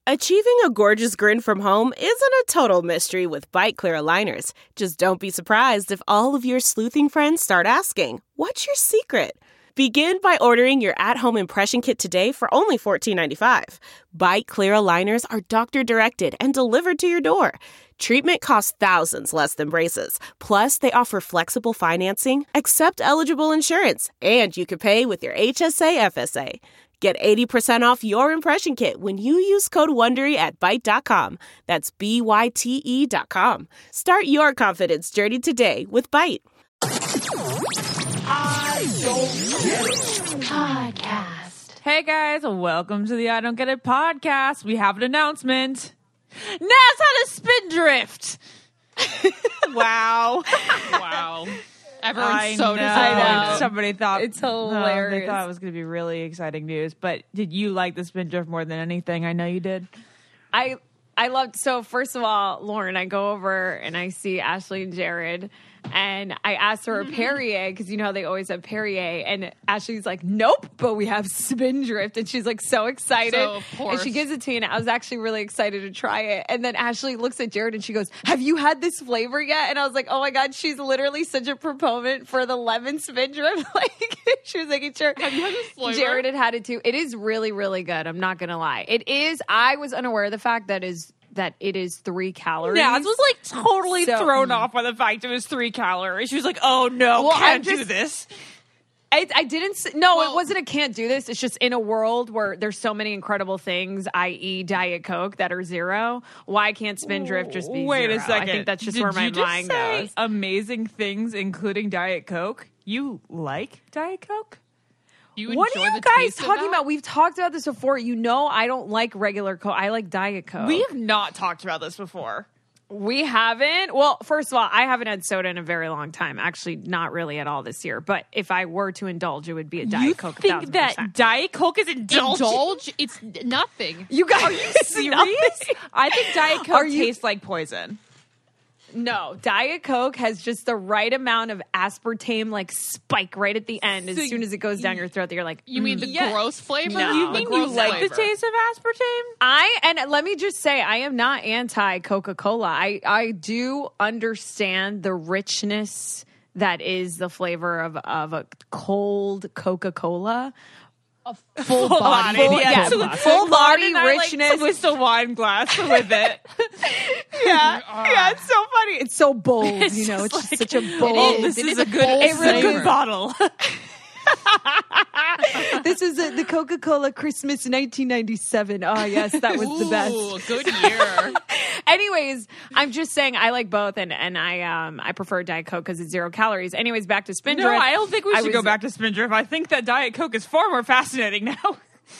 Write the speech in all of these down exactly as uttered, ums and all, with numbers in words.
Achieving a gorgeous grin from home isn't a total mystery with Byte Clear aligners. Just don't be surprised if all of your sleuthing friends start asking, "What's your secret?" Begin by ordering your at-home impression kit today for only fourteen ninety-five. Byte Clear aligners are doctor-directed and delivered to your door. Treatment costs thousands less than braces. Plus, they offer flexible financing, accept eligible insurance, and you can pay with your H S A F S A. Get eighty percent off your impression kit when you use code WONDERY at byte dot com. That's B Y T E dot com. Start your confidence journey today with Byte. I Don't Get It Podcast. Hey guys, welcome to the I Don't Get It podcast. We have an announcement. Naz had a spindrift. Wow. Wow. Everyone's I so know. disappointed. I know. Somebody thought It's no, hilarious. they thought it was going to be really exciting news. But did you like the spindrift more than anything? I know you did. I I loved so first of all, Lauren, I go over and I see Ashley and Jared and I asked her a Perrier because you know how they always have Perrier, and Ashley's like, nope, but we have Spindrift, and she's like so excited. So, of and course. she gives it to me, and I was actually really excited to try it. And then Ashley looks at Jared and she goes, have you had this flavor yet? And I was like, oh my God, she's literally such a proponent for the lemon Spindrift. Like she was making sure. Have you had this flavor? Jared had had it too. It is really, really good. I'm not gonna lie. It is. I was unaware of the fact that is that it is three calories. Naz was like totally So- thrown off by the fact it was three calories. She was like, oh no, Well, can't I'm do just- this. I, I didn't. s- No, Well- it wasn't a can't do this. It's just in a world where there's so many incredible things, that is, Diet Coke, that are zero. Why can't Spindrift just be Wait zero? a second. I think that's just Did where my you just mind say goes. amazing things, including Diet Coke. You like Diet Coke? You What are enjoy you the guys taste of talking that? about? We've talked about this before. You know, I don't like regular Coke. I like Diet Coke. We have not talked about this before. We haven't. Well, first of all, I haven't had soda in a very long time. Actually, not really at all this year. But if I were to indulge, it would be a Diet you Coke. a think thousand that percent. Diet Coke is indulgent? Indulge? It's nothing. You guys Are you serious? I think Diet Coke Are you- tastes like poison. No, Diet Coke has just the right amount of aspartame, like spike right at the end. As So soon as it goes down your throat, that you're like, You mean the mm. Yeah. gross flavor? No. You The mean gross you like flavor. the taste of aspartame? I and let me just say, I am not anti Coca-Cola. I I do understand the richness that is the flavor of of a cold Coca-Cola. A full Full body. bodied, Full- yeah. yeah, So full it's body bodied, I like richness. twist a wine glass with it. yeah, yeah, it's so funny. It's so bold, It's you know. just It's just like- such a bold. Oh, this It is is a a good, bold it's a good flavor. bottle. This is a, the Coca-Cola Christmas nineteen ninety-seven. Oh yes, that was the best. Ooh, good year. Anyways, I'm just saying I like both, and and I um I prefer Diet Coke because it's zero calories. Anyways, back to Spindrift. No, I don't think we I should go was- back to Spindrift. I think that Diet Coke is far more fascinating now.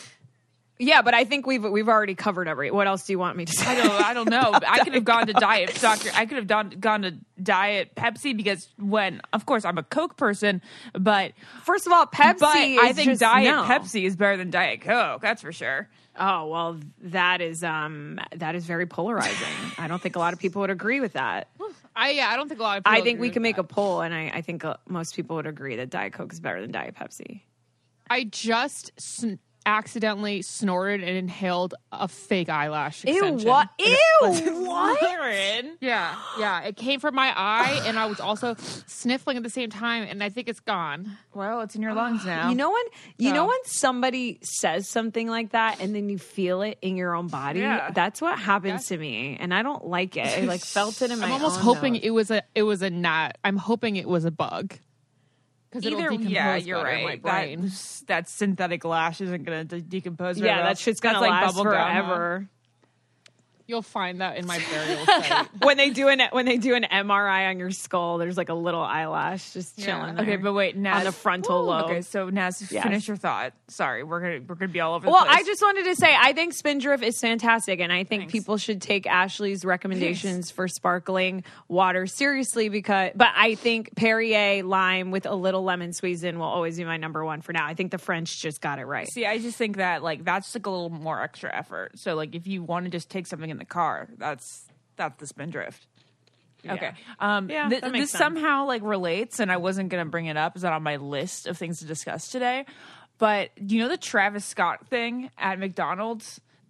Yeah, but I think we've we've already covered every. What else do you want me to say? I don't, I don't know. I could have gone to Diet Doctor. I could have done, gone to Diet Pepsi because when, of course, I'm a Coke person, but First of all, Pepsi. but is I think just, Diet no. Pepsi is better than Diet Coke. That's for sure. Oh well, that is um that is very polarizing. I don't think a lot of people would agree with that. I yeah, I don't think a lot of people I think agree we with can make that. a poll, and I, I think uh, most people would agree that Diet Coke is better than Diet Pepsi. I just sn- accidentally snorted and inhaled a fake eyelash Ew! extension. What? Ew! What? Lauren. Yeah, yeah. It came from my eye, and I was also sniffling at the same time, and I think it's gone. Well, it's in your lungs now. You know when you So- know when somebody says something like that and then you feel it in your own body. Yeah. That's what happens Yeah. to me, and I don't like it. I like felt it in my. I'm almost own hoping nose. it was a it was a gnat. I'm hoping it was a bug. Because it'll Either, decompose yeah, you're better in right. my brain. That, that synthetic lash isn't going to de- decompose. very Yeah, well. that shit's gonna That's like last bubble gum, huh? forever. You'll find that in my burial site. When they do an when they do an M R I on your skull, there's like a little eyelash just Yeah. chilling there. Okay, but wait, Naz, on the frontal Ooh, lobe. Okay, so Naz, Yes. finish your thought. Sorry, we're gonna we're gonna be all over the Well, place. I just wanted to say I think Spindrift is fantastic, and I think Thanks. people should take Ashley's recommendations for sparkling water seriously. Because, but I think Perrier lime with a little lemon squeeze in will always be my number one for now. I think the French just got it right. see. I just think that like that's like a little more extra effort. So like if you want to just take something in the car, that's that's the Spindrift. Okay. Um, Yeah, th- that makes this sense. somehow like relates, and I wasn't gonna bring it up. Is that on my list of things to discuss today? But do you know the Travis Scott thing at McDonald's?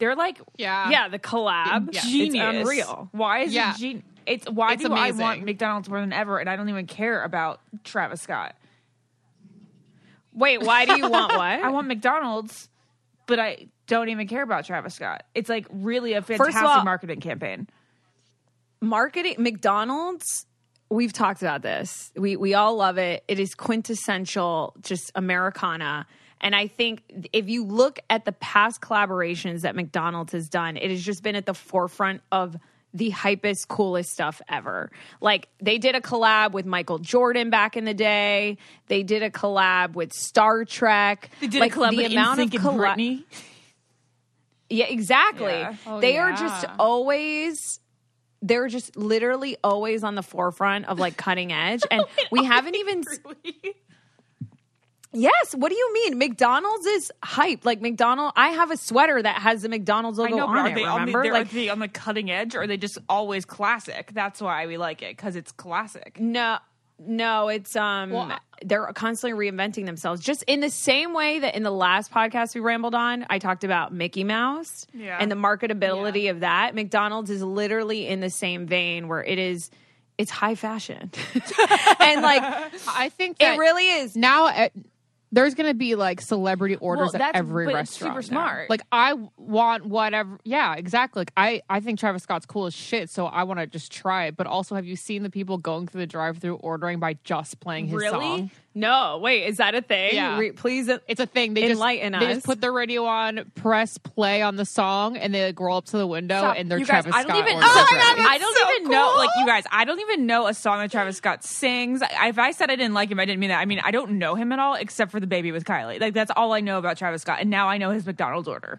They're like Yeah. Yeah, the collab. genius. It's unreal. Why is Yeah. it genius? It's why It's do I want amazing. McDonald's more than ever, and I don't even care about Travis Scott. Wait, why do you want what? I want McDonald's, but I don't even care about Travis Scott. It's like really a First of fantastic all- marketing campaign. marketing. McDonald's, we've talked about this. We we all love it. It is quintessential, just Americana. And I think if you look at the past collaborations that McDonald's has done, it has just been at the forefront of the hypest, coolest stuff ever. Like, they did a collab with Michael Jordan back in the day. They did a collab with Star Trek. They did like, a collab the with amount of NSYNC and colla- Britney. Yeah, exactly. Yeah. Oh, they are yeah. just always, they're just literally always on the forefront of like cutting edge. And we haven't even. Yes. What do you mean? McDonald's is hype. Like McDonald's, I have a sweater that has the McDonald's I logo know, but on are it. they, on the, Remember? they're- like, are they on the cutting edge, or are they just always classic? That's why we like it, because it's classic. no, no, it's um, Well, I- they're constantly reinventing themselves. Just in the same way that in the last podcast we rambled on, I talked about Mickey Mouse Yeah. and the marketability of that. McDonald's is literally in the same vein where it is, it's high fashion, and like I think that it really is. now uh, there's going to be like celebrity orders Well, at that's- every but it's restaurant. super now. smart. Like I want whatever. Yeah, exactly. Like I, I think Travis Scott's cool as shit, so I want to just try it. But also, have you seen the people going through the drive-through ordering by just playing his Really? song? No, wait, is that a thing? Yeah. Re- please. It's a thing. They Enlighten just they us. just put their radio on, press play on the song, and they like, roll up to the window, Stop. and they're You guys, Travis I don't Scott. even. orders Oh are my God, ready. I don't even know. Like, you guys, I don't even know a song that Travis Scott sings. I, if I said I didn't like him, I didn't mean that. I mean, I don't know him at all, except for the Baby with Kylie. Like, that's all I know about Travis Scott, and now I know his McDonald's order.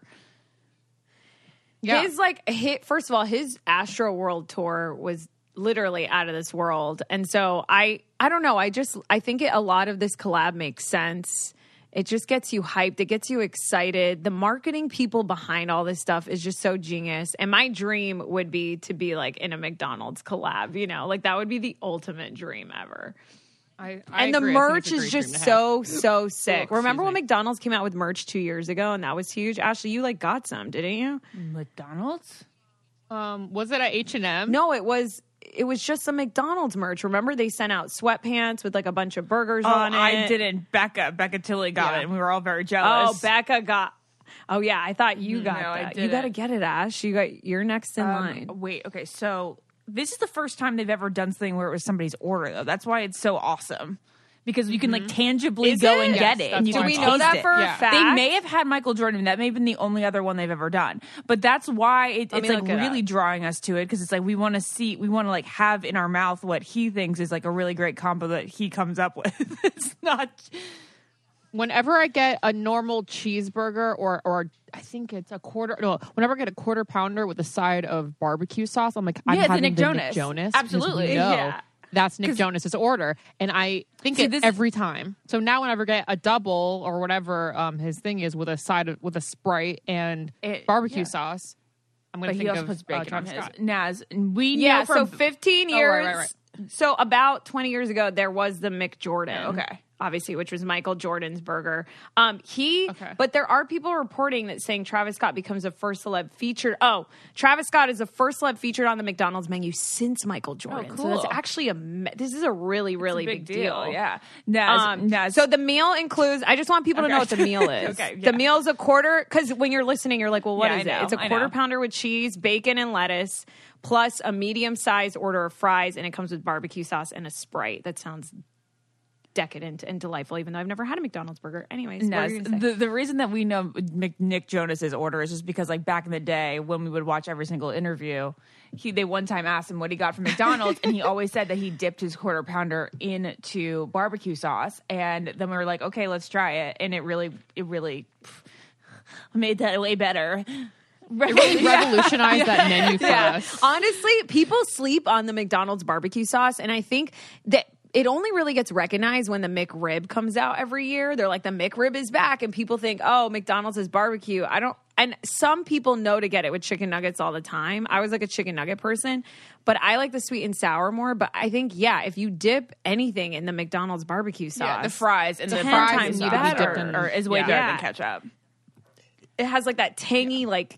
Yeah. His like hit. First of all, his Astro World tour was literally out of this world, and so I, I don't know. I just, I think it, a lot of this collab makes sense. It just gets you hyped. It gets you excited. The marketing people behind all this stuff is just so genius. And my dream would be to be like in a McDonald's collab. You know, like that would be the ultimate dream ever. I, I And the agree. I think merch it's a is great just dream to have. so, so sick. Oh, Remember excuse when me. McDonald's came out with merch two years ago and that was huge? Ashley, you like got some, didn't you? McDonald's? Um, was it at H and M? No, it was it was just some McDonald's merch. Remember they sent out sweatpants with like a bunch of burgers Oh, on it. I didn't. Becca, Becca Tilly got Yeah. it, and we were all very Oh, jealous. Becca got. Oh yeah, I thought you got No, I that. You didn't. got to get it, Ash. You got you're next in Um, line. Wait, okay, so this is the first time they've ever done something where it was somebody's order, though. That's why it's so awesome. Because you can like tangibly Is go it? and Yes, get it, that's and you why can Do we it's know taste that it. for Yeah. a fact? They may have had Michael Jordan. That may have been the only other one they've ever done. But that's why it, Let it's me like look it really up. drawing us to it, because it's like we want to see, we want to like have in our mouth what he thinks is like a really great combo that he comes up with. It's not. Whenever I get a normal cheeseburger or or I think it's a quarter no, whenever I get a quarter pounder with a side of barbecue sauce, I'm like, I'm Yeah, it's a having Nick the Jonas. Nick Jonas. because Absolutely. we know Yeah. That's Nick 'Cause- Jonas's order. And I think See, it this- every time. So now whenever I get a double or whatever um his thing is with a side of with a Sprite and It- barbecue yeah. sauce, I'm gonna But think he also of puts uh, bacon on Travis his. Scott. Naz, we Yeah, know so from fifteen Oh, years. right, right, right. So about twenty years ago, there was the McJordan. Okay. Obviously, which was Michael Jordan's burger. Um, he, Okay. but there are people reporting that saying Travis Scott becomes a first celeb featured. Oh, Travis Scott is the first celeb featured on the McDonald's menu since Michael Jordan. So that's cool. actually a. me- This is a really, really a big, big, deal. Yeah, Naz, Um, Naz, so the meal includes. I just want people to know what the meal is. Okay, The yeah. meal is a quarter because when you're listening, you're like, "Well, what Yeah, is I know, it?" It's a I quarter know. pounder with cheese, bacon, and lettuce, plus a medium-sized order of fries, and it comes with barbecue sauce and a Sprite. That sounds decadent and delightful, even though I've never had a McDonald's burger. Anyways, what Naz, were you gonna say? the the reason that we know Nick, Nick Jonas's order is just because, like, back in the day when we would watch every single interview, he they one time asked him what he got from McDonald's, and he always said that he dipped his quarter pounder into barbecue sauce, and then we were like, okay, let's try it, and it really it really pff, made that way better. It really revolutionized that menu for Yeah. us. Honestly, people sleep on the McDonald's barbecue sauce, and I think that it only really gets recognized when the McRib comes out every year. They're like, the McRib is back, and people think, oh, McDonald's is barbecue. I don't, and some people know to get it with chicken nuggets all the time. I was like a chicken nugget person, but I like the sweet and sour more. But I think, yeah, if you dip anything in the McDonald's barbecue sauce, Yeah, the fries and the ten barbecue times sauce better. or, or is way Yeah. better Yeah. than ketchup. it has like that tangy, like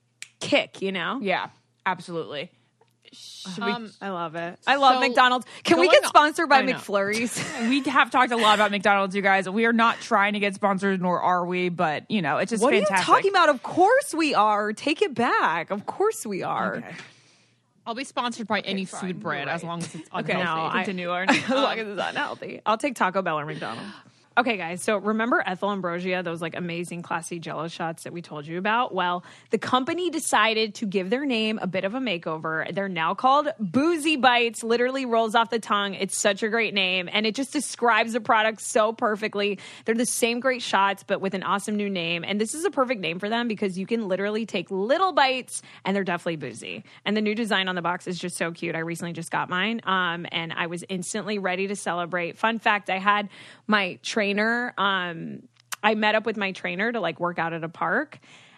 kick, you know? Yeah, absolutely. Should Um, I love it. I love So, McDonald's. Can we going get sponsored by I know. McFlurries? we, we have talked a lot about McDonald's, you guys. We are not trying to get sponsored, nor are we, but, you know, it's just What fantastic. are you talking about? Of course we are. Take it back. Of course we are. Okay. I'll be sponsored by any fine. food brand You're as right. long as it's Okay, unhealthy. no, I- Continue on. As long as it's unhealthy. I'll take Taco Bell or McDonald's. Okay, guys, so remember Ethel Ambrosia, those like amazing classy Jell-O shots that we told you about? Well, the company decided to give their name a bit of a makeover. They're now called Boozy Bites, literally rolls off the tongue. It's such a great name, and it just describes the product so perfectly. They're the same great shots, but with an awesome new name, and this is a perfect name for them because you can literally take little bites, and they're definitely boozy. And the new design on the box is just so cute. I recently just got mine, um, and I was instantly ready to celebrate. Fun fact, I had my trainer um I met up with my trainer to like work out at a park,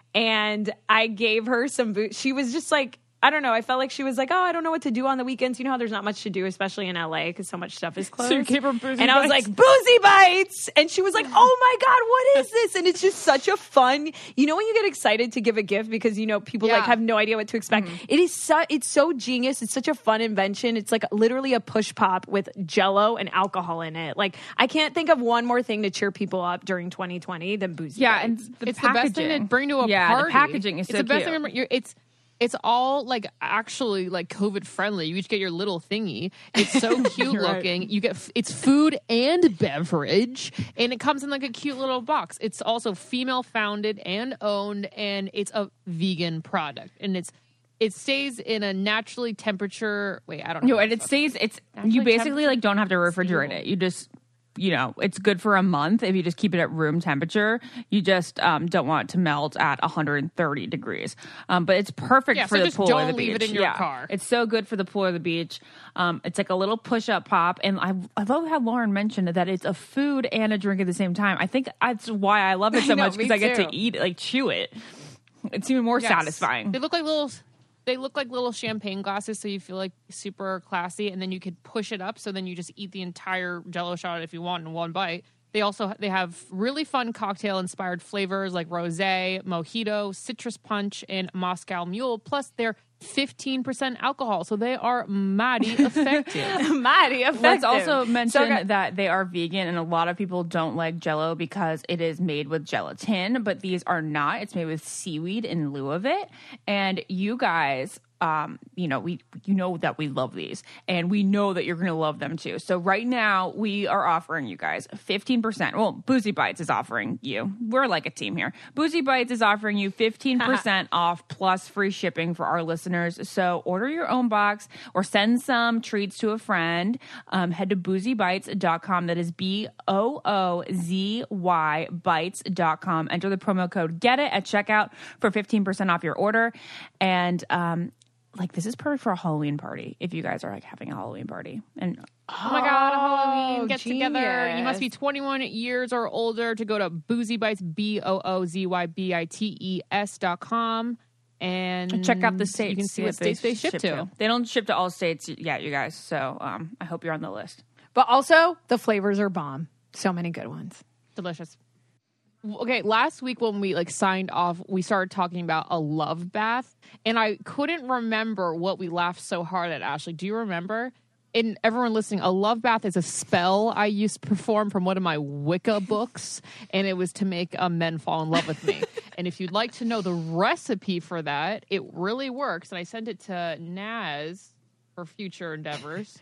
and I gave her some boot. She was just like, I don't know, I felt like she was like, oh, I don't know what to do on the weekends. You know how there's not much to do, especially in L A because so much stuff is closed. So you gave her Boozy and I was Bites? like, Boozy Bites, and she was like, oh my god, what is this? And it's just such a fun, you know, when you get excited to give a gift because you know people like Yeah. have no idea what to expect. It is so it's so genius. It's such a fun invention. It's like literally a push pop with Jell-O and alcohol in it. Like I can't think of one more thing to cheer people up during twenty twenty than Boozy Yeah, Bites. and the It's the best thing to packaging. bring to a yeah, party. the packaging is it's so the best cute. thing. To, you're, it's it's all like actually like COVID friendly. You each get your little thingy. It's so cute You're right. looking. You get f- it's food and beverage, and it comes in like a cute little box. It's also female founded and owned, and it's a vegan product, and it's it stays in a naturally temperature. Wait, I don't know. No, and it stays. It's Actually, you basically temperature like don't have to refrigerate stable. it. You just, you know, it's good for a month if you just keep it at room temperature. You just um, don't want it to melt at one hundred thirty degrees. Um, but it's perfect Yeah, for so the just pool or don't the leave beach. it in your yeah. car. It's so good for the pool or the beach. Um, it's like a little push-up pop, and I I love how Lauren mentioned that it's a food and a drink at the same time. I think that's why I love it so I know, much because me I get too. to eat it, like chew it. It's even more Yes. satisfying. They look like little. They look like little champagne glasses, so you feel like super classy, and then you could push it up, so then you just eat the entire Jell-O shot if you want in one bite. They also they have really fun cocktail inspired flavors like rosé, mojito, citrus punch, and Moscow Mule. Plus, they're fifteen percent alcohol, so they are mighty effective. Mighty effective. Let's also mention So good. that they are vegan, and a lot of people don't like Jell-O because it is made with gelatin, but these are not. It's made with seaweed in lieu of it. And you guys, um, you know, we you know that we love these, and we know that you're going to love them too. So right now, we are offering you guys fifteen percent. Well, Boozy Bites is offering you. We're like a team here. Boozy Bites is offering you fifteen percent off plus free shipping for our listeners. So order your own box or send some treats to a friend. Um, head to boozy bites dot com. That is B O O Z Y bites dot com. Enter the promo code GET IT at checkout for fifteen percent off your order. And um, like this is perfect for a Halloween party if you guys are like having a Halloween party. And Oh my God, Halloween Oh, get together. You must be genius. twenty-one years or older to go to Boozy Bites, B O O Z Y B I T E S dot com. And check out the states. You can see that what states they ship to. They don't ship to all states yet, you guys. So um, I hope you're on the list. But also, the flavors are bomb. So many good ones. Delicious. Okay, last week when we like signed off, we started talking about a love bath, and I couldn't remember what we laughed so hard at. Ashley, do you remember? And everyone listening, a love bath is a spell I used to perform from one of my Wicca books, and it was to make uh, men fall in love with me. And if you'd like to know the recipe for that, it really works. And I sent it to Naz for future endeavors.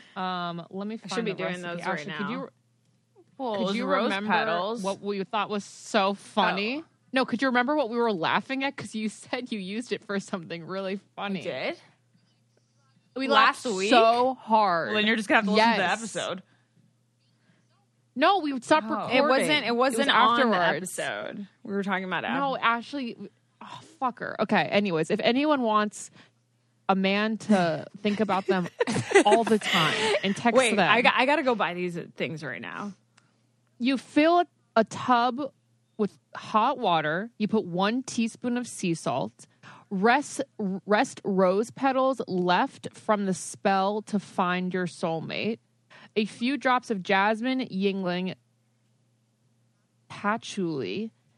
Um, let me find should be the doing recipe. those right Ashley, now. Could you, Well, could you rose remember petals. what we thought was so funny? Oh. No, could you remember what we were laughing at? Because you said you used it for something really funny. did? We Last laughed week? so hard. Well, then you're just gonna have to listen to the Yes. episode. No, we would stop Oh. recording. It wasn't. It wasn't was on the afterwards. episode. We were talking about it. No, Ashley. Oh, fucker. Okay. Anyways, if anyone wants a man to think about them all the time and text Wait, them, I got. I got to go buy these things right now. you fill a tub with hot water. You put one teaspoon of sea salt. Rest, rest rose petals left from the spell to find your soulmate. A few drops of jasmine, yingling, patchouli,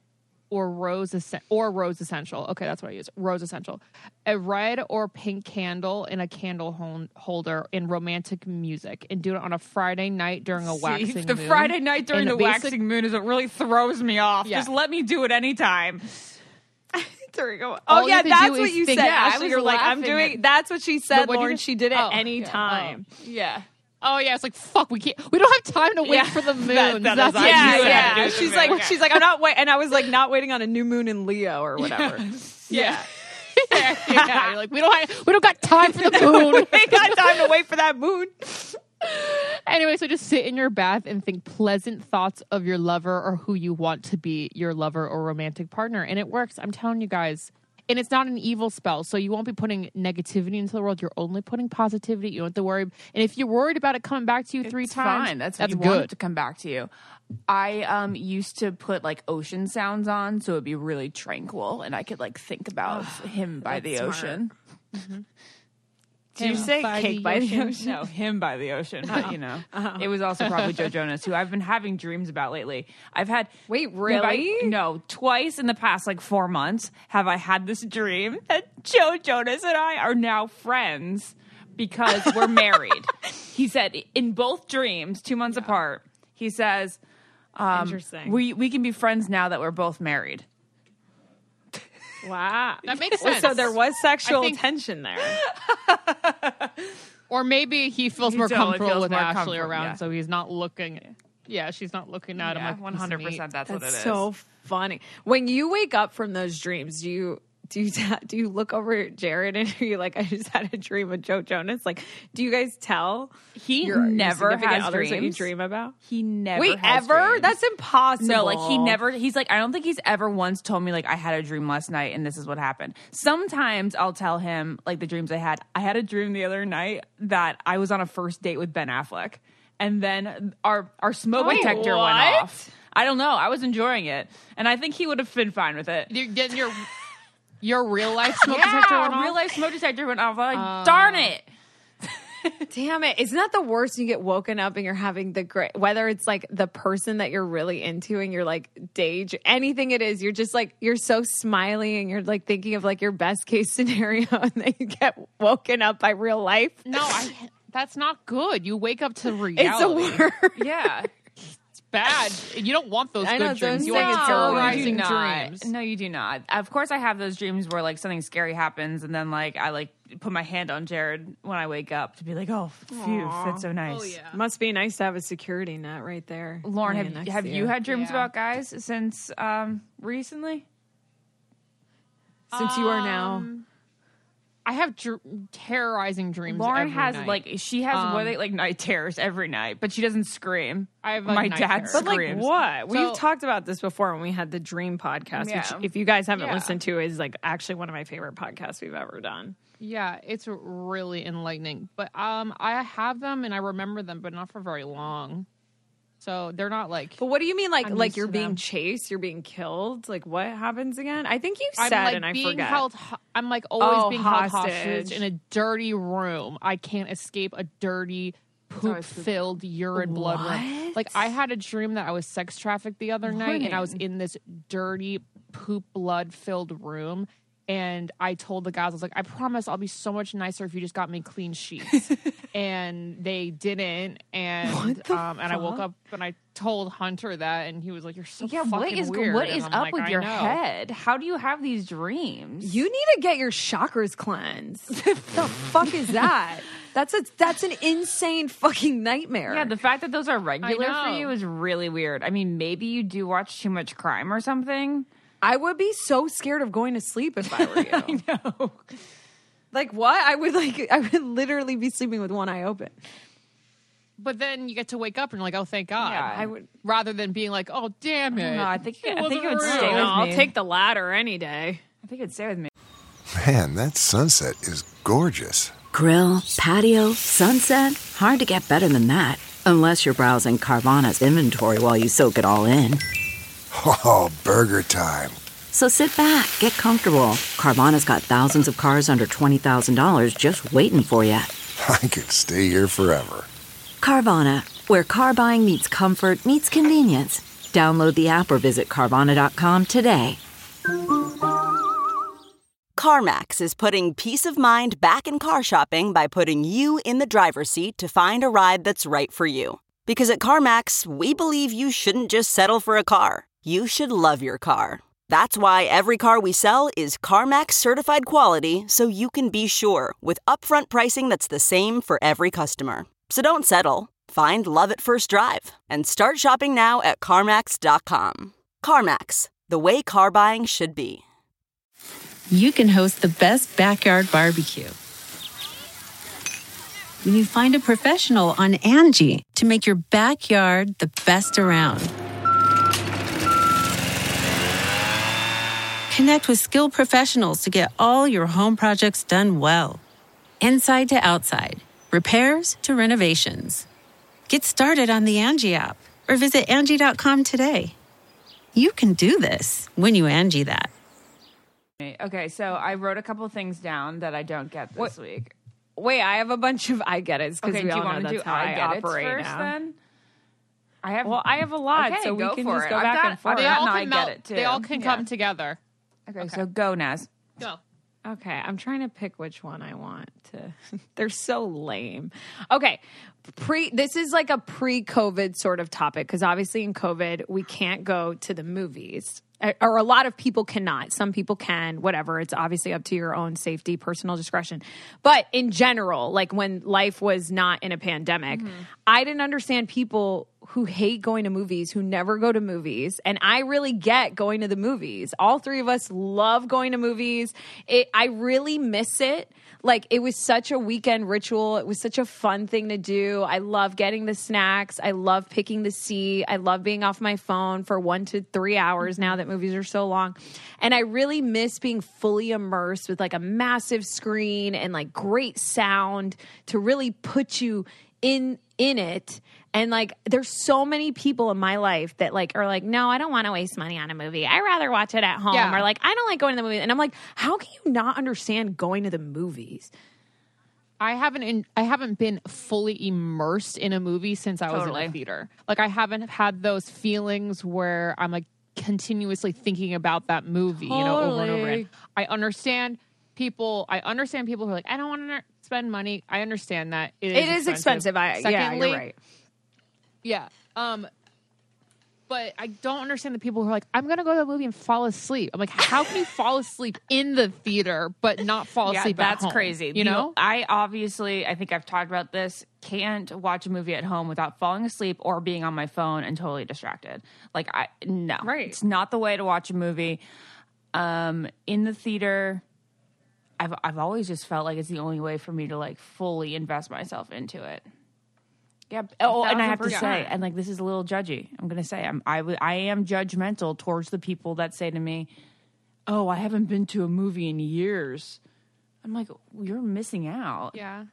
or rose essen- or rose essential. Okay, that's what I use. Rose essential. A red or pink candle in a candle hol- holder in romantic music, and do it on a Friday night during a waxing See, the moon. Friday night during And the basic- waxing moon is what really throws me off. Yeah. Just let me do it anytime. There we go. All Oh you yeah, have to that's do what is you think- said. Yeah, I Ashley, was you're like, I'm laughing doing. at- That's what she said, But what Lauren. did you- She did it Oh, any yeah. time. Yeah. Oh yeah, it's like fuck. We can't. We don't have time to wait Yeah. for the moon. That- that That's is what actually you Yeah, what said. I had to do yeah. with the She's moon. like, Okay. she's like, I'm not wait, and I was like, not waiting on a new moon in Leo or whatever. Yeah. yeah, yeah. You're like, we don't have, we don't got time for the moon. We ain't got time to wait for that moon. Anyway, so just sit in your bath and think pleasant thoughts of your lover or who you want to be your lover or romantic partner. And it works. I'm telling you guys. And it's not an evil spell. So you won't be putting negativity into the world. You're only putting positivity. You don't have to worry. And if you're worried about it coming back to you three It's times, fine. That's, that's what you want it good. to come back to you. I um used to put like ocean sounds on, so it'd be really tranquil, and I could like think about him by the smart. ocean. Did you say by cake the by the ocean? ocean? No, him by the ocean, but you know, it was also probably Joe Jonas, who I've been having dreams about lately. I've had Wait, have I- really? no, twice in the past like four months have I had this dream that Joe Jonas and I are now friends because we're married. He said in both dreams, two months apart, he says, um, Interesting. We we can be friends now that we're both married. Wow, That makes Well, sense. so there was sexual I think- tension there. Or maybe he feels He more totally comfortable feels with more Ashley comfortable, around, yeah. so he's not looking. Yeah, she's not looking at him Yeah, like one hundred percent. That's, what it That's is. so funny. When you wake up from those dreams, do you do you do you look over at Jared and are you like, I just had a dream with Joe Jonas? Like, do you guys tell He your, never your significant has others what you dreams. dream about? He never Wait, has ever? dreams. That's impossible. No, like he never, he's like, I don't think he's ever once told me, like, I had a dream last night and this is what happened. Sometimes I'll tell him, like, the dreams I had. I had a dream the other night that I was on a first date with Ben Affleck. And then our, our smoke Wait, detector what? went off. I don't know. I was enjoying it. And I think he would have been fine with it. You're getting your your real life smoke detector went Yeah, off? real life smoke detector went off. I'm like, darn it. Damn it. Isn't that the worst? You get woken up and you're having the great, whether it's like the person that you're really into and you're like dage, anything it is, you're just like, you're so smiley and you're like thinking of like your best case scenario and then you get woken up by real life. No, I. That's not good. You wake up to It's reality. the worst. Yeah. It's bad. You don't want those I good know, dreams. those You want things are- terrorizing you do not. dreams. No, you do not. Of course, I have those dreams where like something scary happens, and then like I like put my hand on Jared when I wake up to be like, "Oh, phew, that's so nice." Oh yeah. Must be nice to have a security net right there. Lauren, laying have next have to you had dreams Yeah. about guys since um, recently? since you are now I have dr- terrorizing dreams. Lauren every has night. like she has Um, what are they like night terrors every night, but she doesn't scream. I have, like, my night dad terrors. But like screams. what? We've So- talked about this before when we had the Dream podcast, Yeah. which if you guys haven't Yeah. listened to is like actually one of my favorite podcasts we've ever done. Yeah, it's really enlightening. But um, I have them and I remember them, but not for very long. So they're not like. But what do you mean like I'm like used you're to being them. chased, you're being killed? Like what happens again? I think you I'm said like and I being forget. held. ho- I'm like always Oh, being held hostage. hostage in a dirty room. I can't escape a dirty, poop-filled urine blood room. What? Like I had a dream that I was sex trafficked the other night, and I was in this dirty, poop blood-filled room. And I told the guys, I was like, I promise I'll be so much nicer if you just got me clean sheets. And they didn't. And um, and I woke up and I told Hunter that, and he was like, "You're so Yeah, fucking what is weird." what And is I'm up like, with "I your know." head? How do you have these dreams? You need to get your chakras cleansed. the fuck is that? That's a that's an insane fucking nightmare. Yeah, the fact that those are regular for know. you is really weird. I mean, maybe you do watch too much crime or something. I would be so scared of going to sleep if I were you. I know. Like what? I would like I would literally be sleeping with one eye open. But then you get to wake up and you're like, "Oh, thank God!" Yeah. I would Rather than being like, "Oh, damn it!" No, I think It I think it wasn't would real. stay with No, I'll me. take the latter any day. I think it'd stay with me. Man, that sunset is gorgeous. Grill, patio, sunset. Hard to get better than that. Unless you're browsing Carvana's inventory while you soak it all in. Oh, burger time. So sit back, get comfortable. Carvana's got thousands of cars under twenty thousand dollars just waiting for you. I could stay here forever. Carvana, where car buying meets comfort meets convenience. Download the app or visit Carvana dot com today. CarMax is putting peace of mind back in car shopping by putting you in the driver's seat to find a ride that's right for you. Because at CarMax, we believe you shouldn't just settle for a car. You should love your car. That's why every car we sell is CarMax certified quality, so you can be sure with upfront pricing that's the same for every customer. So don't settle. Find love at first drive and start shopping now at CarMax dot com. CarMax, the way car buying should be. You can host the best backyard barbecue when you find a professional on Angie to make your backyard the best around. Connect with skilled professionals to get all your home projects done well. Inside to outside, repairs to renovations. Get started on the Angie app or visit Angie dot com today. You can do this when you Angie that. Okay, so I wrote a couple things down that I don't get this What? week. Wait, I have a bunch of I get it because Okay, we do you all know want to that's do how I I, get it operate first now. then? I have Well, I have a lot, Okay, so we go can for just it. go I've back got- and forth. They all No, can I get melt- it, too. They all can Yeah. come together. Okay, so go, Naz. Go. Okay, I'm trying to pick which one I want to. They're so lame. Okay, pre. This is like a pre-COVID sort of topic because obviously in COVID we can't go to the movies, or a lot of people cannot. Some people can. Whatever. It's obviously up to your own safety, personal discretion. But in general, like when life was not in a pandemic, mm-hmm. I didn't understand people who hate going to movies, who never go to movies. And I really get going to the movies. All three of us love going to movies. It, I really miss it. Like, it was such a weekend ritual. It was such a fun thing to do. I love getting the snacks. I love picking the seat. I love being off my phone for one to three hours now that movies are so long. And I really miss being fully immersed with like a massive screen and like great sound to really put you in in it. And like, there's so many people in my life that like are like, no, I don't want to waste money on a movie. I rather watch it at home. Yeah. Or like, I don't like going to the movie. And I'm like, how can you not understand going to the movies? I haven't in, I haven't been fully immersed in a movie since I was Totally. in the theater. Like, I haven't had those feelings where I'm like continuously thinking about that movie, you know, over and over again. I understand people. I understand people who are like, I don't want to spend money. I understand that it is It is expensive. I, yeah, Secondly, you're right. Yeah. Um, but I don't understand the people who are like, I'm going to go to the movie and fall asleep. I'm like, how can you fall asleep in the theater but not fall Yeah, asleep at that's home? crazy. You know? I obviously, I think I've talked about this, can't watch a movie at home without falling asleep or being on my phone and totally distracted. Like, I, no. Right. It's not the way to watch a movie. Um, in the theater, I've, I've always just felt like it's the only way for me to, like, fully invest myself into it. Yeah. Oh, and I have to say, and like, this is a little judgy. I'm going to say, I'm, I, w- I am judgmental towards the people that say to me, oh, I haven't been to a movie in years. I'm like, you're missing out. Yeah.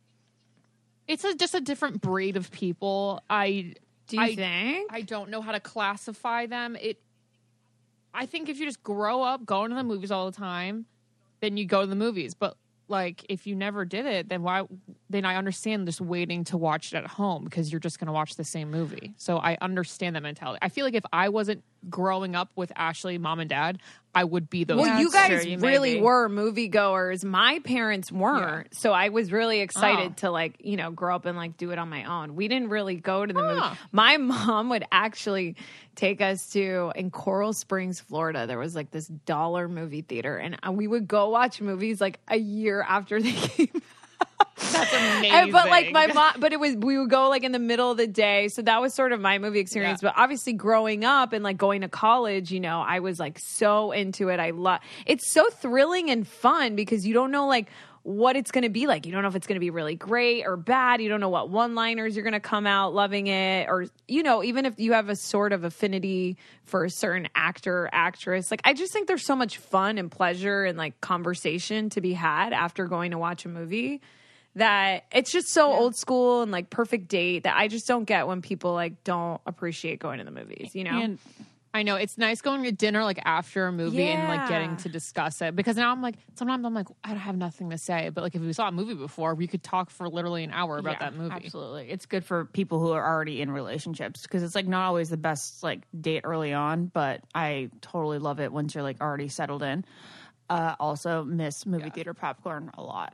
It's a, just a different breed of people. I Do you I, think? I don't know how to classify them. It. I think if you just grow up going to the movies all the time, then you go to the movies. But like, if you never did it, then why? Then I understand just waiting to watch it at home because you're just going to watch the same movie. So I understand that mentality. I feel like if I wasn't growing up with Ashley, mom and dad, I would be those. Well, Yeah, you that's guys true, you really maybe. were moviegoers. My parents weren't. So I was really excited Oh. to like, you know, grow up and like do it on my own. We didn't really go to the Huh. movie. My mom would actually take us to, in Coral Springs, Florida, there was like this dollar movie theater. And we would go watch movies like a year after they came out. That's amazing. And- but like my mom, but it was, we would go like in the middle of the day. So that was sort of my movie experience. Yeah. But obviously growing up and like going to college, you know, I was like so into it. I love, it's so thrilling and fun because you don't know like what it's going to be like. You don't know if it's going to be really great or bad. You don't know what one-liners you're going to come out loving it. Or, you know, even if you have a sort of affinity for a certain actor or actress, like I just think there's so much fun and pleasure and like conversation to be had after going to watch a movie. That it's just so old school and like perfect date that I just don't get when people like don't appreciate going to the movies, you know? And I know it's nice going to dinner like after a movie and like Yeah. getting to discuss it because now I'm like sometimes I'm like I don't have nothing to say, but like if we saw a movie before, we could talk for literally an hour about Yeah, that movie. Absolutely. It's good for people who are already in relationships because it's like not always the best like date early on, but I totally love it once you're like already settled in. Uh, also miss movie theater popcorn a lot.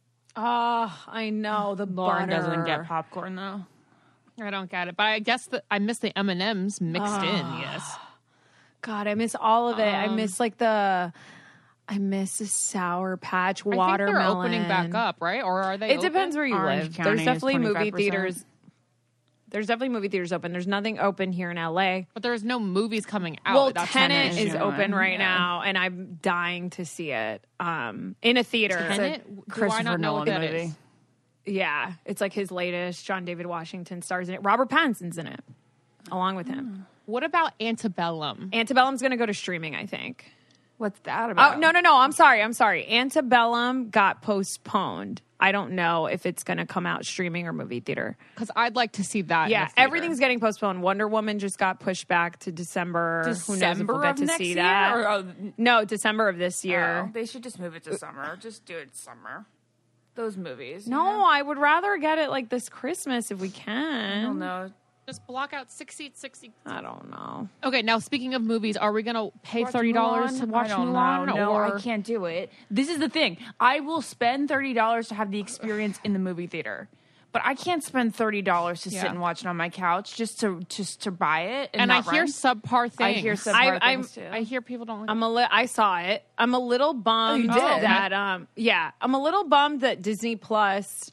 Oh, I know the Lauren butter. doesn't get popcorn though. I don't get it, but I guess that I miss the M and M's mixed in. Yes, God, I miss all of it. I miss like the, I miss the Sour Patch I think watermelon. they're opening back up, right? Or are they? It open? depends where you Orange live. County There's is definitely movie twenty-five percent. theaters. There's definitely movie theaters open. There's nothing open here in L A. But there's no movies coming out. Well, That's Tenet Tenet is yeah. open right Yeah. now, and I'm dying to see it um, in a theater. Tenet? Do I Christopher not know what Nolan that movie. is? Yeah, it's like his latest. John David Washington stars in it. Robert Pattinson's in it, along with him. What about Antebellum? Antebellum's going to go to streaming, I think. What's that about? Oh, no, no, no. I'm sorry. I'm sorry. Antebellum got postponed. I don't know if it's going to come out streaming or movie theater. Because I'd like to see that. in Yeah, a theater. everything's getting postponed. Wonder Woman just got pushed back to December. Who knows if we'll December get of to next see year? that? Or, oh, No, December of this year. oh, they should just move it to summer. Just do it summer. Those movies. you No, know? I would rather get it like this Christmas if we can. I don't know. Just block out six seats, six seats. I don't know. Okay, now speaking of movies, are we going to pay thirty dollars to watch I don't Mulan? know. No, or I can't do it. This is the thing. I will spend thirty dollars to have the experience in the movie theater. But I can't spend thirty dollars to Yeah. sit and watch it on my couch just to just to buy it. And, And I not hear rent. subpar things. I hear subpar I- I'm- things too. I hear people don't like I'm a li- I saw it. I'm a little bummed you did? that um yeah, I'm a little bummed that Disney Plus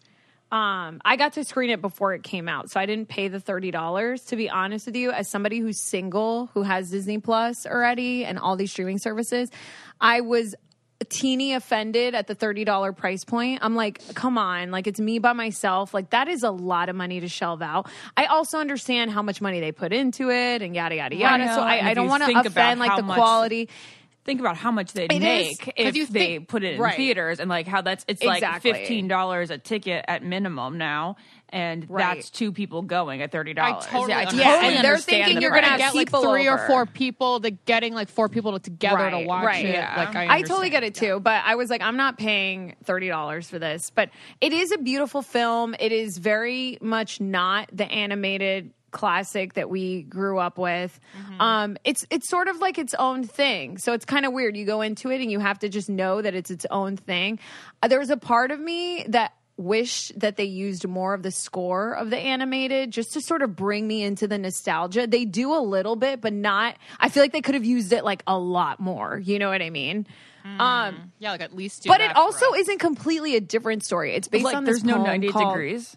um I got to screen it before it came out. So I didn't pay the thirty dollars to be honest with you as somebody who's single who has Disney Plus already and all these streaming services. I was teeny offended at the thirty dollars price point. I'm like, come on, like it's me by myself. Like that is a lot of money to shelve out. I also understand how much money they put into it and yada, yada, yada. know, So I, and I if don't you want to think about offend like how the much- quality. Think about how much they'd It is, make 'cause if you they think- put it in right. theaters, and like how that's it's Exactly. like fifteen dollars a ticket at minimum now, and Right. that's two people going at thirty I dollars. totally I understand. totally Yeah, and they're understand thinking the you're gonna price. have get like people three or over. four people, the getting like four people together Right, to watch right. it. Yeah. Like I, I totally understand. get it too, but I was like, I'm not paying thirty dollars for this. But it is a beautiful film. It is very much not the animated classic that we grew up with. Mm-hmm. Um, it's it's sort of like its own thing. So it's kind of weird. You go into it and you have to just know that it's its own thing. Uh, there was a part of me that wished that they used more of the score of the animated just to sort of bring me into the nostalgia. They do a little bit, but not. I feel like they could have used it like a lot more. You know what I mean? Um, Yeah, like at least do but that it for also us. isn't completely a different story. It's based like on this there's no poem ninety called- degrees.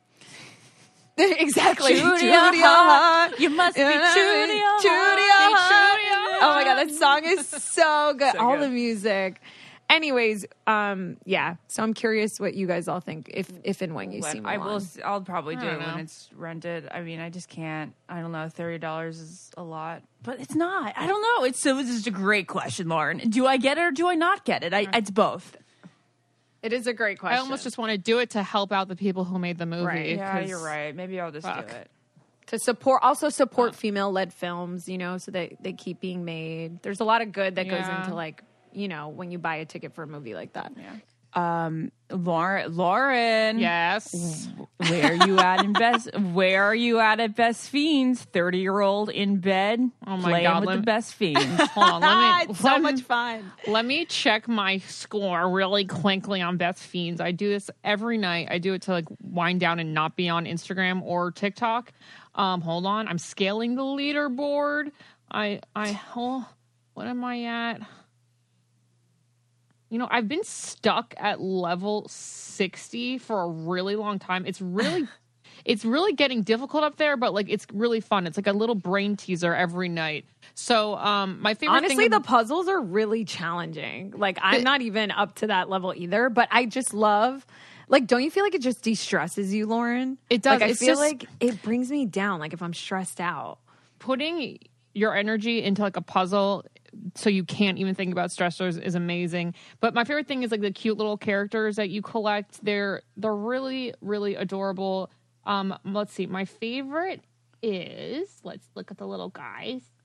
exactly. True to True your to your heart. heart. You must be true to your True to heart. your Be heart. true to your Oh my god, that song is so good. So all good. the music. Anyways, um, yeah. So I'm curious what you guys all think if if and when you see Mulan. I will. s- I'll probably do I it don't when know. it's rented. I mean, I just can't. I don't know. Thirty dollars is a lot, but it's not. I don't know. It's so. This is a great question, Lauren. Do I get it or do I not get it? I, it's both. It is a great question. I almost just want to do it to help out the people who made the movie. Right. Yeah, 'cause- you're right. Maybe I'll just Fuck. do it. to support also support female led films, you know, so that they keep being made. There's a lot of good that goes Yeah. into like, you know, when you buy a ticket for a movie like that. Um, Lauren. Lauren. Yes. Where are you at in best? Where are you at at Best Fiends? Thirty year old in bed. Oh my playing God, with let the me- Best Fiends. Hold on. Let me, it's so let me- much fun. Let me check my score really quickly on Best Fiends. I do this every night. I do it to like wind down and not be on Instagram or TikTok. Um, hold on. I'm scaling the leaderboard. I, I, oh, what am I at? You know, I've been stuck at level sixty for a really long time. It's really, it's really getting difficult up there, but like it's really fun. It's like a little brain teaser every night. So, um, my favorite Honestly, thing the puzzles are really challenging. Like I'm not even up to that level either, but I just love like don't you feel like it just de-stresses you, Lauren? It does. Like I It's feel just- like it brings me down like if I'm stressed out. putting your energy into like a puzzle so you can't even think about stressors is amazing. But my favorite thing is like the cute little characters that you collect. They're they're really, really adorable. Um, let's see. My favorite is let's look at the little guys.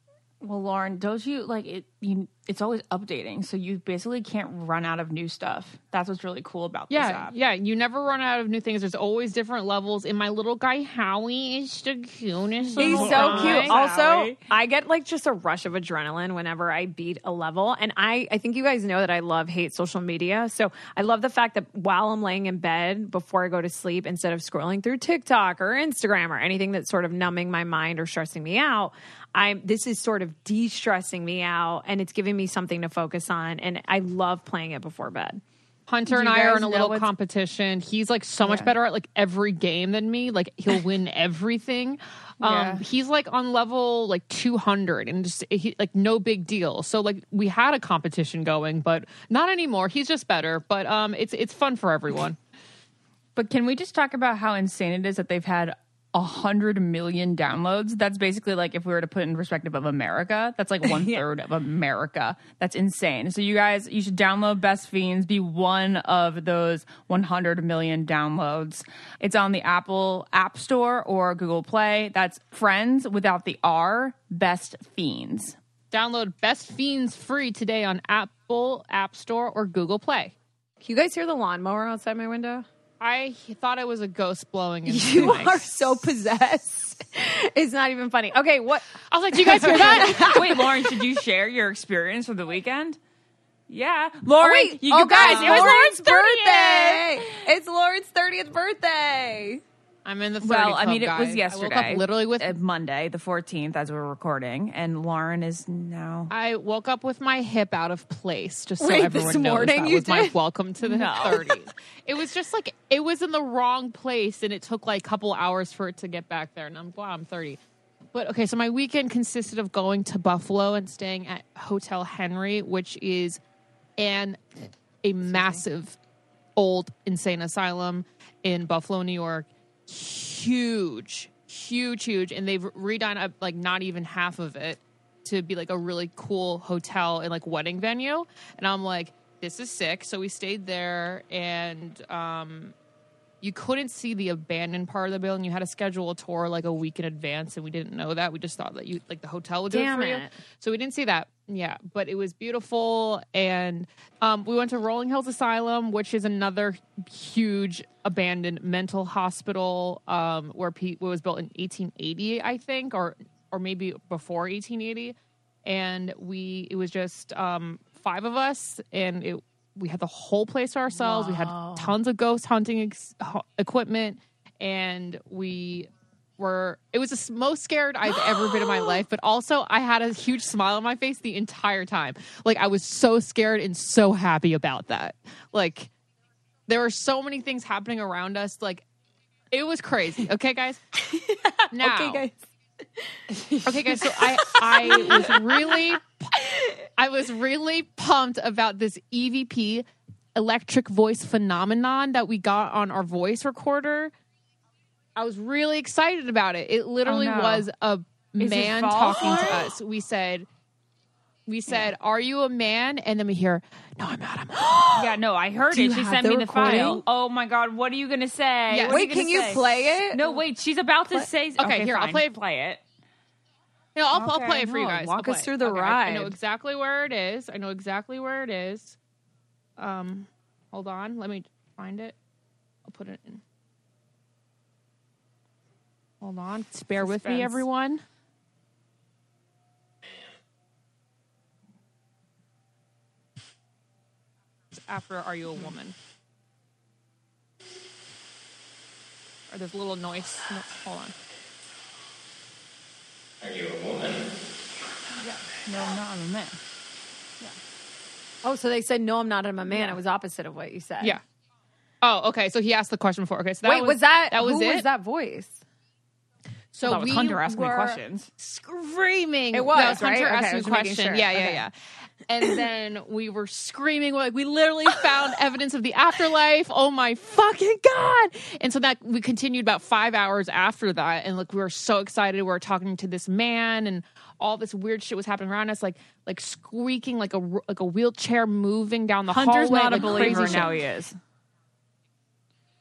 Well, Lauren, don't you like it? You, it's always updating, so you basically can't run out of new stuff. That's what's really cool about this Yeah, app. yeah. You never run out of new things. There's always different levels. And my little guy Howie is the cutest. He's little so guy. cute. Also, I get like just a rush of adrenaline whenever I beat a level. And I, I think you guys know that I love hate social media. So I love the fact that while I'm laying in bed before I go to sleep, instead of scrolling through TikTok or Instagram or anything that's sort of numbing my mind or stressing me out, I'm this is sort of de-stressing me out, and it's giving me something to focus on. And I love playing it before bed. Hunter Do and you I are guys in a know little what's- competition. He's like so much Yeah. better at like every game than me. Like he'll win everything. Yeah. Um, he's like on level like two hundred and just he, like no big deal. So like we had a competition going, but not anymore. He's just better. But um, it's it's fun for everyone. But can we just talk about how insane it is that they've had a hundred million downloads? That's basically like, if we were to put it in perspective of America, that's like one third of America. That's insane. So you guys, you should download Best Fiends, be one of those one hundred million downloads. It's on the Apple App Store or Google Play. That's Friends without the R, Best Fiends. Download Best Fiends free today on Apple App Store or Google Play. Can you guys hear the lawnmower outside my window? I thought it was a ghost blowing. Into You the mic. are so possessed. It's not even funny. Okay, what? I was like, do you guys hear that? Wait, Lauren, should you share your experience for the weekend? Yeah. Lauren, Oh, wait. you oh, can- guys, it was Lauren's Lauren's birthday. It's Lauren's thirtieth birthday. I'm in the thirty Well, I club, mean, it was guys. yesterday. I woke up literally with uh, Monday, the fourteenth, as we're recording, and Lauren is now. I woke up with my hip out of place, just so Wait, everyone this knows morning that you was my did? welcome to the No. thirties. It was just like, it was in the wrong place, and it took like a couple hours for it to get back there, and I'm glad I'm thirty. But okay, so my weekend consisted of going to Buffalo and staying at Hotel Henry, which is an a massive old insane asylum in Buffalo, New York. Huge, huge, huge. And they've redone up like not even half of it to be like a really cool hotel and like wedding venue. And I'm like, this is sick. So we stayed there, and um, you couldn't see the abandoned part of the building. You had to schedule a tour like a week in advance, and we didn't know that. We just thought that you like the hotel would do Damn it for you. it. So we didn't see that. Yeah, but it was beautiful. And um, we went to Rolling Hills Asylum, which is another huge abandoned mental hospital um, where pe- it was built in eighteen eighty, I think, or or maybe before eighteen eighty. And we it was just um, five of us, and it we had the whole place to ourselves. We had tons of ghost hunting ex- ho- equipment, and we were it was the s- most scared I've ever been in my life, but also I had a huge smile on my face the entire time. Like, I was so scared and so happy about that. Like, there were so many things happening around us. Like, it was crazy. Okay, guys? Now, Okay, guys. Okay, guys. So I, I was really, I was really pumped about this E V P electric voice phenomenon that we got on our voice recorder. I was really excited about it. It literally Oh, no. was a Is it man false? talking to us. We said, we said, "Are you a man?" And then we hear, "No, I'm not a man." Yeah, no, I heard Do it. you She have sent the me the recording? file. Oh my god, what are you gonna say? Yes. What are Wait, gonna can you say? play it? No, wait, she's about to say. Okay, here, I'll fine. play it. Play it. No, I'll, I'll Okay, play it for you no, guys. walk I'll play us it. through the Okay, I- I know ride. exactly where it is. I know exactly where it is. Um, hold on. Let me find it. I'll put it in. Hold on. Bear with me, Suspense. everyone. It's after Are You a Woman? Or there's a little noise. No, hold on. No, I'm not. I'm a man. Oh, so they said, no, I'm not. I'm a man. It was opposite of what you said. Yeah. Oh, okay. So he asked the question before. Okay. So that Wait, was, was, that, that was who it? was that voice? So That was we Hunter asking me were questions. screaming. It was, that was Hunter right? Okay, I asking was a making question. sure. Yeah, yeah, Okay. yeah. And then we were screaming, like we literally found evidence of the afterlife. Oh my fucking god! And so that we continued about five hours after that, and like we were so excited. We were talking to this man, and all this weird shit was happening around us, like like squeaking, like a like a wheelchair moving down the Hunter's hallway. not a like believer, crazy now shit. he is.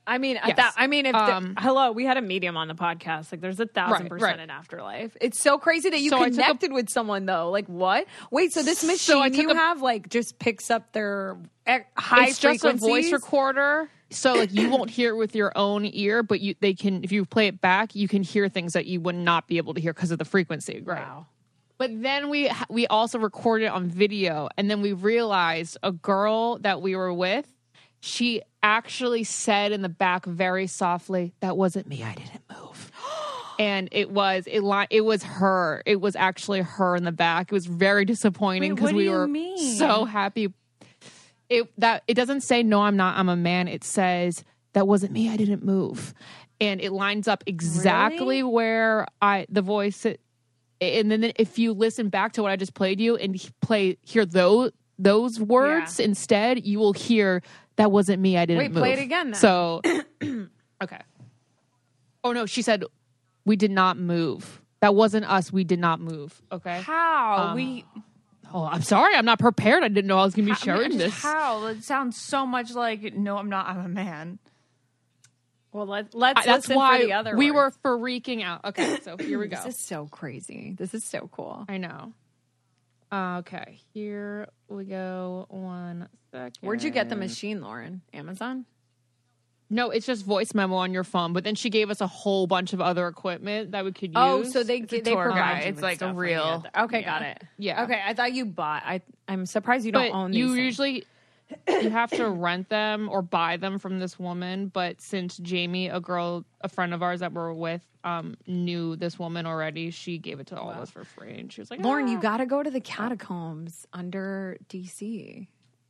I mean, Yes. that, I mean, if Um, the, hello, we had a medium on the podcast. Like, there's a thousand Right, percent right. an afterlife. It's so crazy that you So I took a- connected with someone though. Like, what? Wait, so this machine So I took you a- have like just picks up their eh, high It's just a voice frequencies? recorder. So like you won't hear it with your own ear, but you they can if you play it back, you can hear things that you would not be able to hear because of the frequency. Right. Wow. But then we we also recorded it on video, and then we realized a girl that we were with, she actually said in the back very softly, "That wasn't me. I didn't move." And it was it li- it was her. It was actually her in the back. It was very disappointing Wait, because what we do you were mean? so happy. It that it doesn't say no, I'm not. I'm a man. It says that wasn't me. I didn't move, and it lines up exactly Really? where I the voice. It, and then if you listen back to what I just played you and play hear those those words Yeah. instead, you will hear that wasn't me. I didn't Wait, move. play it again then. So okay. Oh no, she said we did not move. That wasn't us. We did not move. Okay. How Um, we? Oh, I'm sorry. I'm not prepared. I didn't know I was going to be I mean, sharing just this. How? It sounds so much like no, I'm not. I'm a man. Well, let, let's I- that's listen why for the other we words. were freaking out. Okay, so here we go. This is so crazy. This is so cool. I know. Uh, okay, here we go. One second. Where'd you get the machine, Lauren? Amazon? No, it's just voice memo on your phone. But then she gave us a whole bunch of other equipment that we could use. Oh, so they It's a they tour provide guide. you It's with like a stuff when real- you get there. Okay, yeah. got it. Yeah. Okay, I thought you bought. I I'm surprised you don't but own these. you things. usually you have to rent them or buy them from this woman. But since Jamie, a girl, a friend of ours that we're with, um, knew this woman already, she gave it to all of us for free. And she was like, Lauren, "Ah." you got to go to the catacombs under D C.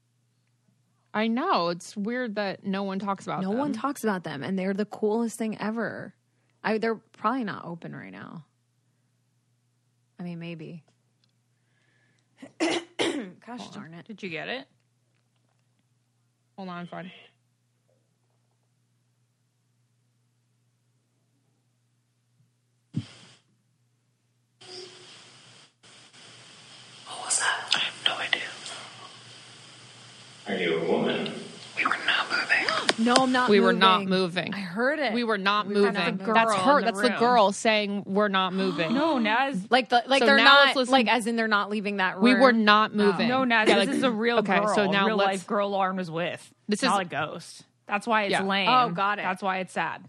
I know. It's weird that no one talks about No them. one talks about them, and they're the coolest thing ever. I, they're probably not open right now. I mean, maybe. Gosh darn it. Did you get it? Hold on, fine. What was that? I have no idea. Are you a woman? We were not moving. No, I'm not We moving. were not moving. I heard it. We were not We were moving. not moving. That's Girl her. in the That's the room. girl saying we're not moving. No, Naz. Like the like So they're now let's not listen- like as in they're not leaving that room. We were not moving. No, Naz. Yeah, this like- is a real okay, girl. so now real let's- life girl Lauren was with. This This is- not a ghost. That's why it's Yeah. lame. Oh, got it. That's why it's sad.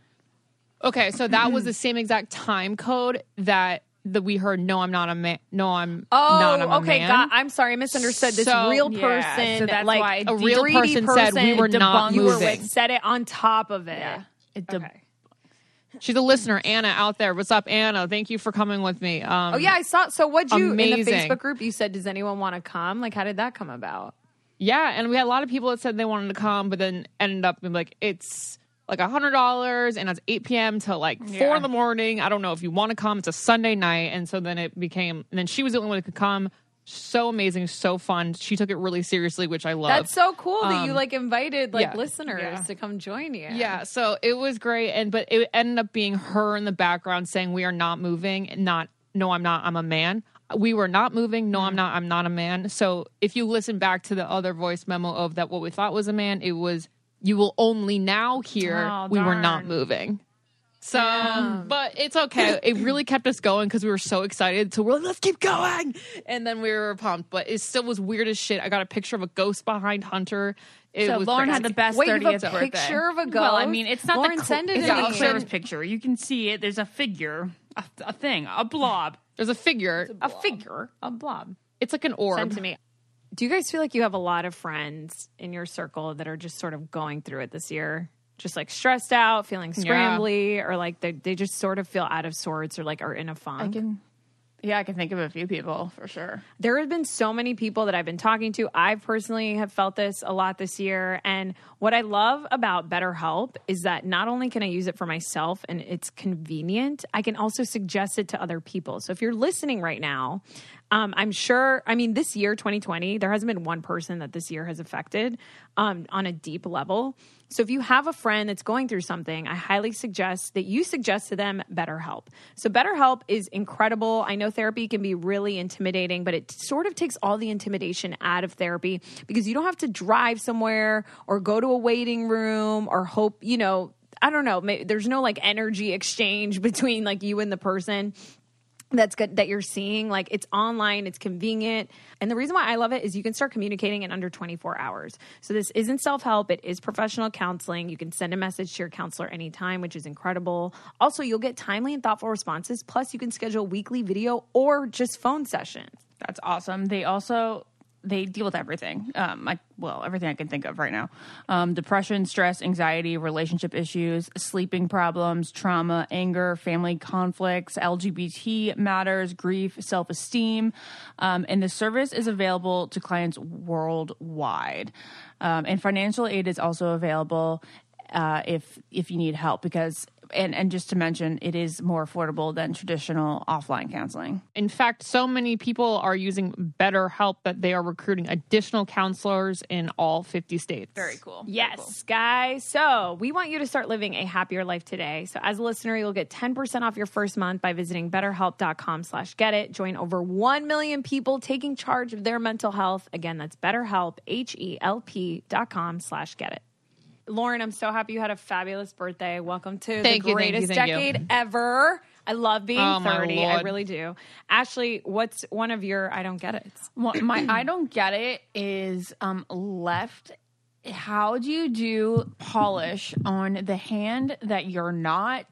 Okay, so that was the same exact time code that that we heard. No, I'm not a man. No, I'm Oh, not. I'm a okay. man. God, I'm sorry, I misunderstood. This So- real yeah, person, so that's like why a real 3D person said we were not you were moving. with, said it on top of it. Yeah. It de- Okay. She's a listener, Anna, out there. What's up, Anna? Thank you for coming with me. Um, Oh yeah, I saw. So what'd you in the Amazing. Facebook group? You said, "Does anyone want to come?" Like, how did that come about? Yeah, and we had a lot of people that said they wanted to come, but then ended up being like, it's like a hundred dollars, and it's eight p.m. till like four Yeah. in the morning. I don't know if you want to come. It's a Sunday night, and so then it became. And then she was the only one that could come. So amazing, so fun. She took it really seriously, which I love. That's so cool that you Um, like invited like yeah. listeners Yeah. to come join you. Yeah, so it was great, and but it ended up being her in the background saying, "We are not moving." Not, no, I'm not. I'm a man. We were not moving. No, I'm not. I'm not a man. So if you listen back to the other voice memo of that, what we thought was a man, it was you will only now hear Oh, we were not darn. moving. So, but it's okay. It really kept us going because we were so excited. So we're like, let's keep going. And then we were pumped, but it still was weird as shit. I got a picture of a ghost behind Hunter. It So was Lauren had crazy. the best Wait, you have thirtieth a birthday. picture of a ghost? Well, I mean, it's not Lauren, the send it it's to not me. a service picture. You can see it. There's a figure, a, a thing, a blob, There's a figure. a figure, a blob. It's like an orb. Send to me. Do you guys feel like you have a lot of friends in your circle that are just sort of going through it this year? Just like stressed out, feeling scrambly, or like they they just sort of feel out of sorts or like are in a funk? I can, yeah, I can think of a few people for sure. There have been so many people that I've been talking to. I personally have felt this a lot this year. And what I love about BetterHelp is that not only can I use it for myself and it's convenient, I can also suggest it to other people. So if you're listening right now, Um, I'm sure, I mean, this year, twenty twenty, there hasn't been one person that this year has affected um, on a deep level. So if you have a friend that's going through something, I highly suggest that you suggest to them BetterHelp. So BetterHelp is incredible. I know therapy can be really intimidating, but it sort of takes all the intimidation out of therapy because you don't have to drive somewhere or go to a waiting room or hope, you know, I don't know, maybe there's no like energy exchange between like you and the person that's good that you're seeing. Like it's online, it's convenient. And the reason why I love it is you can start communicating in under twenty-four hours. So this isn't self-help, it is professional counseling. You can send a message to your counselor anytime, which is incredible. Also, you'll get timely and thoughtful responses. Plus, you can schedule weekly video or just phone sessions. That's awesome. They also they deal with everything. Um, like well, everything I can think of right now: um, depression, stress, anxiety, relationship issues, sleeping problems, trauma, anger, family conflicts, L G B T matters, grief, self-esteem, um, and the service is available to clients worldwide. Um, and financial aid is also available uh, if if you need help because. And and just to mention, it is more affordable than traditional offline counseling. In fact, so many people are using BetterHelp that they are recruiting additional counselors in all fifty states. Very cool. Yes, Very cool. guys. So we want you to start living a happier life today. So as a listener, you'll get ten percent off your first month by visiting betterhelp.com slash get it. Join over one million people taking charge of their mental health. Again, that's betterhelp, H-E-L-P dot com slash get it. Lauren, I'm so happy you had a fabulous birthday. Welcome to Thank the you, greatest thank you, thank decade you. ever. I love being Oh, my thirty. I Lord. really do. Ashley, what's one of your I don't get it? Well, my I don't get it is um, left. How do you do polish on the hand that you're not,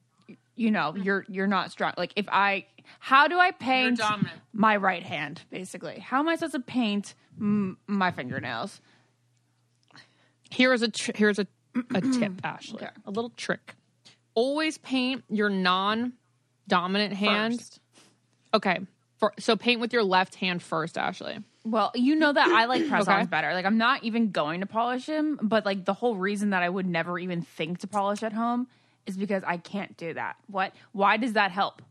you know, you're you're not strong? Like if I, how do I paint my right hand? Basically, how am I supposed to paint m- my fingernails? Here's a tr- here's a, a tip, Ashley. Okay. A little trick. Always paint your non-dominant hand. First. Okay. For, so paint with your left hand first, Ashley. Well, you know that I like press-ons Okay. better. Like I'm not even going to polish him, but like the whole reason that I would never even think to polish at home is because I can't do that. What? Why does that help?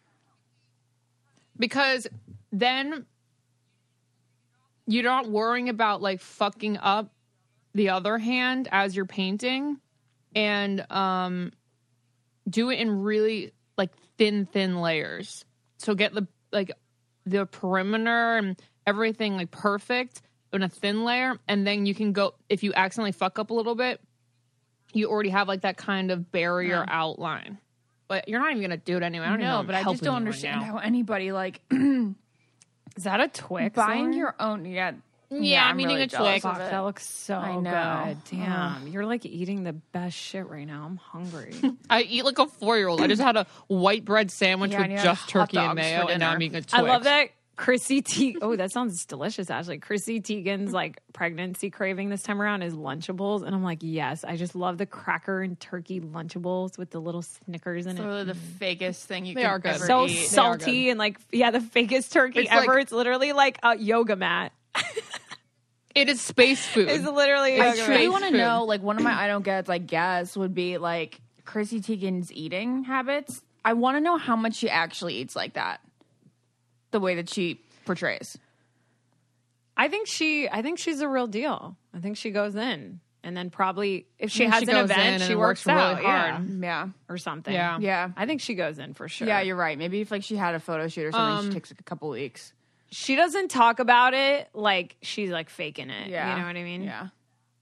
Because then you're not worrying about like fucking up the other hand as you're painting, and um do it in really like thin thin layers. So get the like the perimeter and everything like perfect in a thin layer, and then you can go, if you accidentally fuck up a little bit, you already have like that kind of barrier Yeah. outline. But you're not even gonna do it anyway. I don't even know No, I'm but I just helping don't you understand right now. how anybody like Is that a Twix? buying Lauren? your own. Yeah, Yeah, I'm I'm eating really a jealous Twix. of Fuck, it. that looks so I know. good. Damn, you're like eating the best shit right now. I'm hungry. I eat like a four year old. I just had a white bread sandwich Yeah, with and you had just hot turkey and dogs mayo, for and now I'm dinner. eating a I Twix. love that Chrissy T. Oh, that sounds delicious, Ashley. Chrissy Teigen's like pregnancy craving this time around is Lunchables, and I'm like, yes, I just love the cracker and turkey Lunchables with the little Snickers in it's it. literally the fakest thing you They can are good. ever So eat. They are salty and like yeah, the fakest turkey It's ever. like- it's literally like a yoga mat. It is space food. It's literally. I yoga truly mat. want to food. know, like, one of my I don't gets, I guess, would be like Chrissy Teigen's eating habits. I want to know how much she actually eats like that, the way that she portrays. I think she. I think she's a real deal. I think she goes in, and then probably if she Yeah, has she an goes in event, and she then works, works out, really hard. yeah, Yeah, or something. Yeah. yeah, I think she goes in for sure. yeah. You're right. Maybe if like she had a photo shoot or something, Um, she takes like a couple weeks. She doesn't talk about it like she's like faking it. Yeah, You know what I mean? Yeah.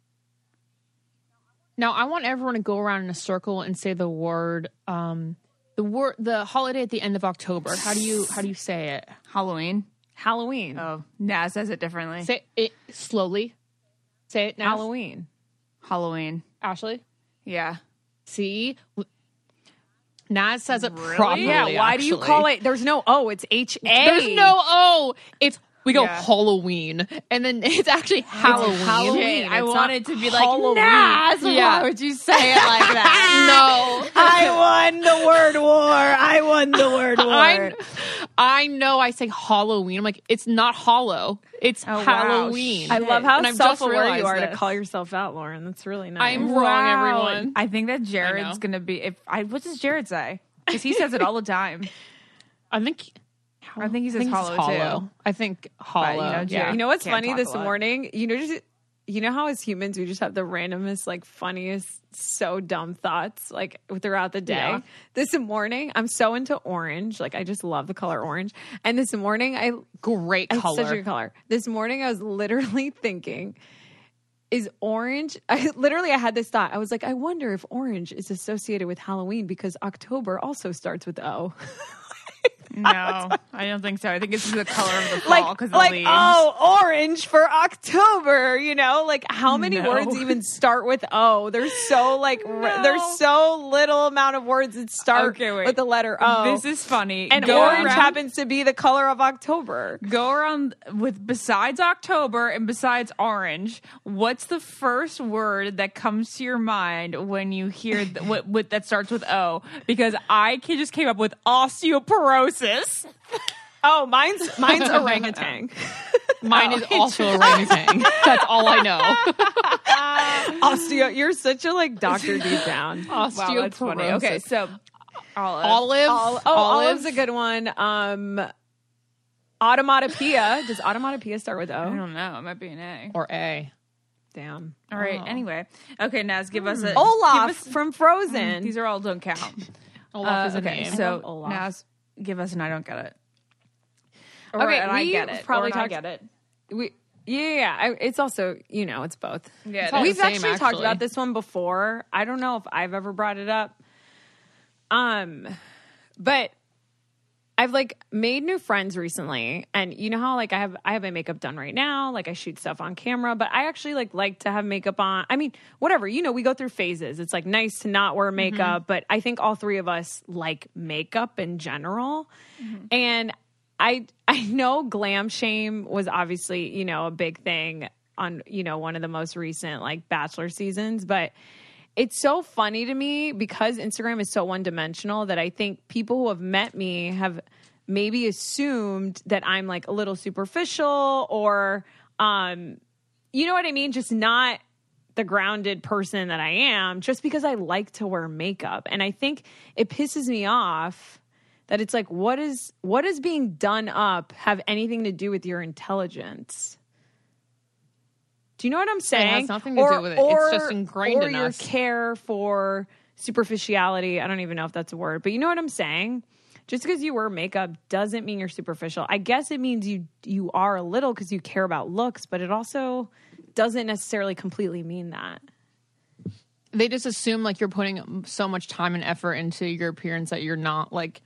Now I want everyone to go around in a circle and say the word, um, the word, the holiday at the end of October. How do you how do you say it? Halloween. Halloween. Oh, Naz says it differently. Say it slowly. Say it now, Halloween. Halloween. Ashley. Yeah. See, Naz says it properly. Yeah. Why do you actually. call it? There's no O. It's H A. There's no O. It's we go Yeah. Halloween, and then it's actually Halloween. Halloween. I It's wanted not to be like, Halloween. Naz, Yeah. why would you say it like that? No, I won the word war. I won the word war. I, I know I say Halloween. I'm like, it's not hollow. It's Oh, wow. Halloween. I love how And I've just self-aware you realized are to this. call yourself out, Lauren. That's really nice. I'm wrong, everyone. I think that Jared's know. gonna be. If I, what does Jared say? Because he says it all the time. I think I think he says I think hollow, it's hollow. too. I think hollow. you know, yeah. You know what's Can't funny talk this a lot. morning? You know, just you know how as humans we just have the randomest, like funniest, so dumb thoughts like throughout the day. Yeah. This morning, I'm so into orange. Like I just love the color orange. And this morning, I Great it's color. such a good color. This morning, I was literally thinking, is orange? I literally I had this thought. I was like, I wonder if orange is associated with Halloween because October also starts with O. No, I don't think so. I think it's the color of the fall like, because like the leaves. oh, orange for October. You know, like how many No. words even start with O? There's so like r- there's so little amount of words that start Okay, wait. with the letter O. This is funny. and Go orange around- happens to be the color of October. Go around with besides October and besides orange. What's the first word that comes to your mind when you hear th- what, what that starts with O? Because I can- just came up with osteoporosis. Oh, mine's mine's orangutan. Mine is also orangutan. That's all I know. Osteo, you're such a like doctor deep down. Wow, that's funny. Okay, Osteoporosis. so olive. Olive. Ol- oh, olive. olive's a good one. Um, automatopoeia. Does automatopoeia start with I O? don't know. It might be an A. Or A. Damn. All right. Anyway, okay, Naz, give us a Olaf give us- from Frozen. These are all don't count. Olaf Uh, is a okay, name. so love Olaf. Naz, give us an I don't get it. Or Okay, an I we get it. probably or an I talked- get it. We, yeah, yeah, yeah. I, it's also, you know, it's both. Yeah, It's all We've the same, actually talked actually. about this one before. I don't know if I've ever brought it up. Um, but I've like made new friends recently, and you know how like I have I have my makeup done right now, like I shoot stuff on camera, but I actually like like to have makeup on. I mean, whatever, you know, we go through phases. It's like nice to not wear makeup, but I think all three of us like makeup in general. And I I know glam shame was obviously, you know, a big thing on, you know, one of the most recent like Bachelor seasons, but it's so funny to me because Instagram is so one-dimensional that I think people who have met me have maybe assumed that I'm like a little superficial or um you know what I mean, just not the grounded person that I am just because I like to wear makeup. And I think it pisses me off that it's like, what is what is being done up have anything to do with your intelligence? Do you know what I'm saying? has nothing to do with it. It's just ingrained or in your us. care for superficiality. I don't even know if that's a word, but you know what I'm saying? Just because you wear makeup doesn't mean you're superficial. I guess it means you you are a little because you care about looks, but it also doesn't necessarily completely mean that. They just assume like you're putting so much time and effort into your appearance that you're not like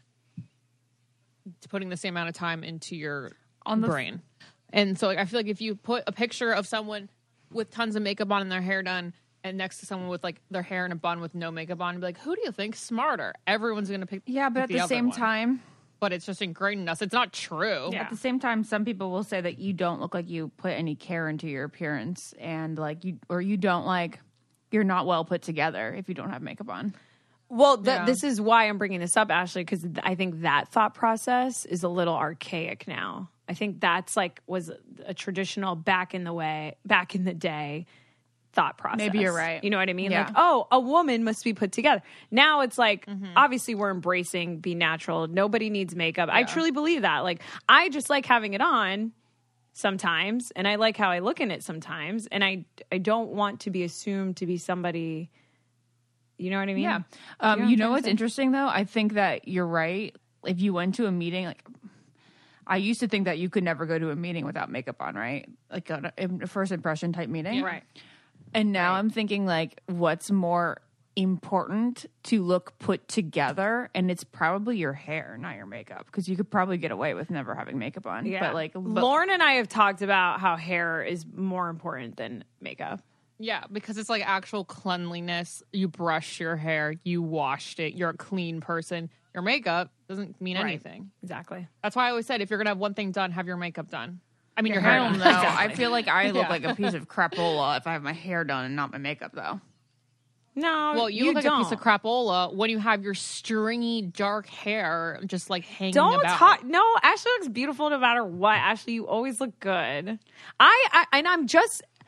putting the same amount of time into your On the- brain. And so like, I feel like if you put a picture of someone with tons of makeup on and their hair done and next to someone with like their hair in a bun with no makeup on, and be like, who do you think's smarter? Everyone's going to pick Yeah, but pick at the, other same one. time, But it's just ingrained in us. It's not true. at the same time, some people will say that you don't look like you put any care into your appearance, and like you, or you don't like, you're not well put together if you don't have makeup on. Well, th- Yeah. this is why I'm bringing this up, Ashley, because th- I think that thought process is a little archaic now. I think that's like was a traditional back in the way, back in the day thought process. Maybe you're right. You know what I mean? Yeah. Like, oh, a woman must be put together. Now it's like, obviously we're embracing be natural. Nobody needs makeup. I truly believe that. Like, I just like having it on sometimes, and I like how I look in it sometimes, and I I don't want to be assumed to be somebody. You know what I mean? Yeah. You Um, know you what know I'm what's trying to say? interesting though? I think that you're right. If you went to a meeting, like I used to think that you could never go to a meeting without makeup on, right? Like a, a first impression type meeting. Right. And now I'm thinking like, what's more important to look put together? And it's probably your hair, not your makeup, because you could probably get away with never having makeup on. Yeah. But like, but, Lauren and I have talked about how hair is more important than makeup. Yeah, because it's like actual cleanliness. You brush your hair, you washed it, you're a clean person. Your makeup doesn't mean Right. anything. Exactly. That's why I always said if you're going to have one thing done, have your makeup done. I mean, your I hair don't done. know. I feel like I look Yeah. like a piece of crapola if I have my hair done and not my makeup though. No, Well, you, you look like don't. a piece of crapola when you have your stringy, dark hair just like hanging Don't about. talk. No, Ashley looks beautiful no matter what. Ashley, you always look good. I, I and I'm just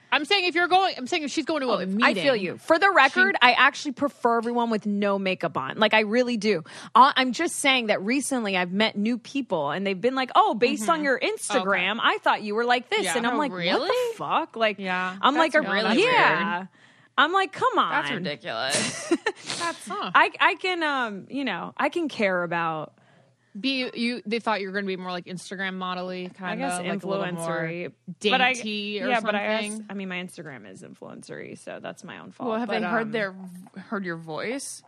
I'm saying if you're going, I'm saying if she's going to a meeting. I feel you. For the record, she, I actually prefer everyone with no makeup on. Like, I really do. I'm just saying that recently I've met new people and they've been like, oh, based mm-hmm. on your Instagram, okay. I thought you were like this. Yeah. And I'm oh, like, really? what the fuck? Like, yeah, I'm like, really a, yeah. weird. I'm like, come on. That's ridiculous. That's, huh. I, I can, um, you know, I can care about. Be you? They thought you were going to be more like Instagram model-y, kind of. I guess like influencer-y, dainty but I, or yeah, something. But I, guess, I mean, my Instagram is influencer-y, so that's my own fault. Well, have but, they heard um, their heard your voice?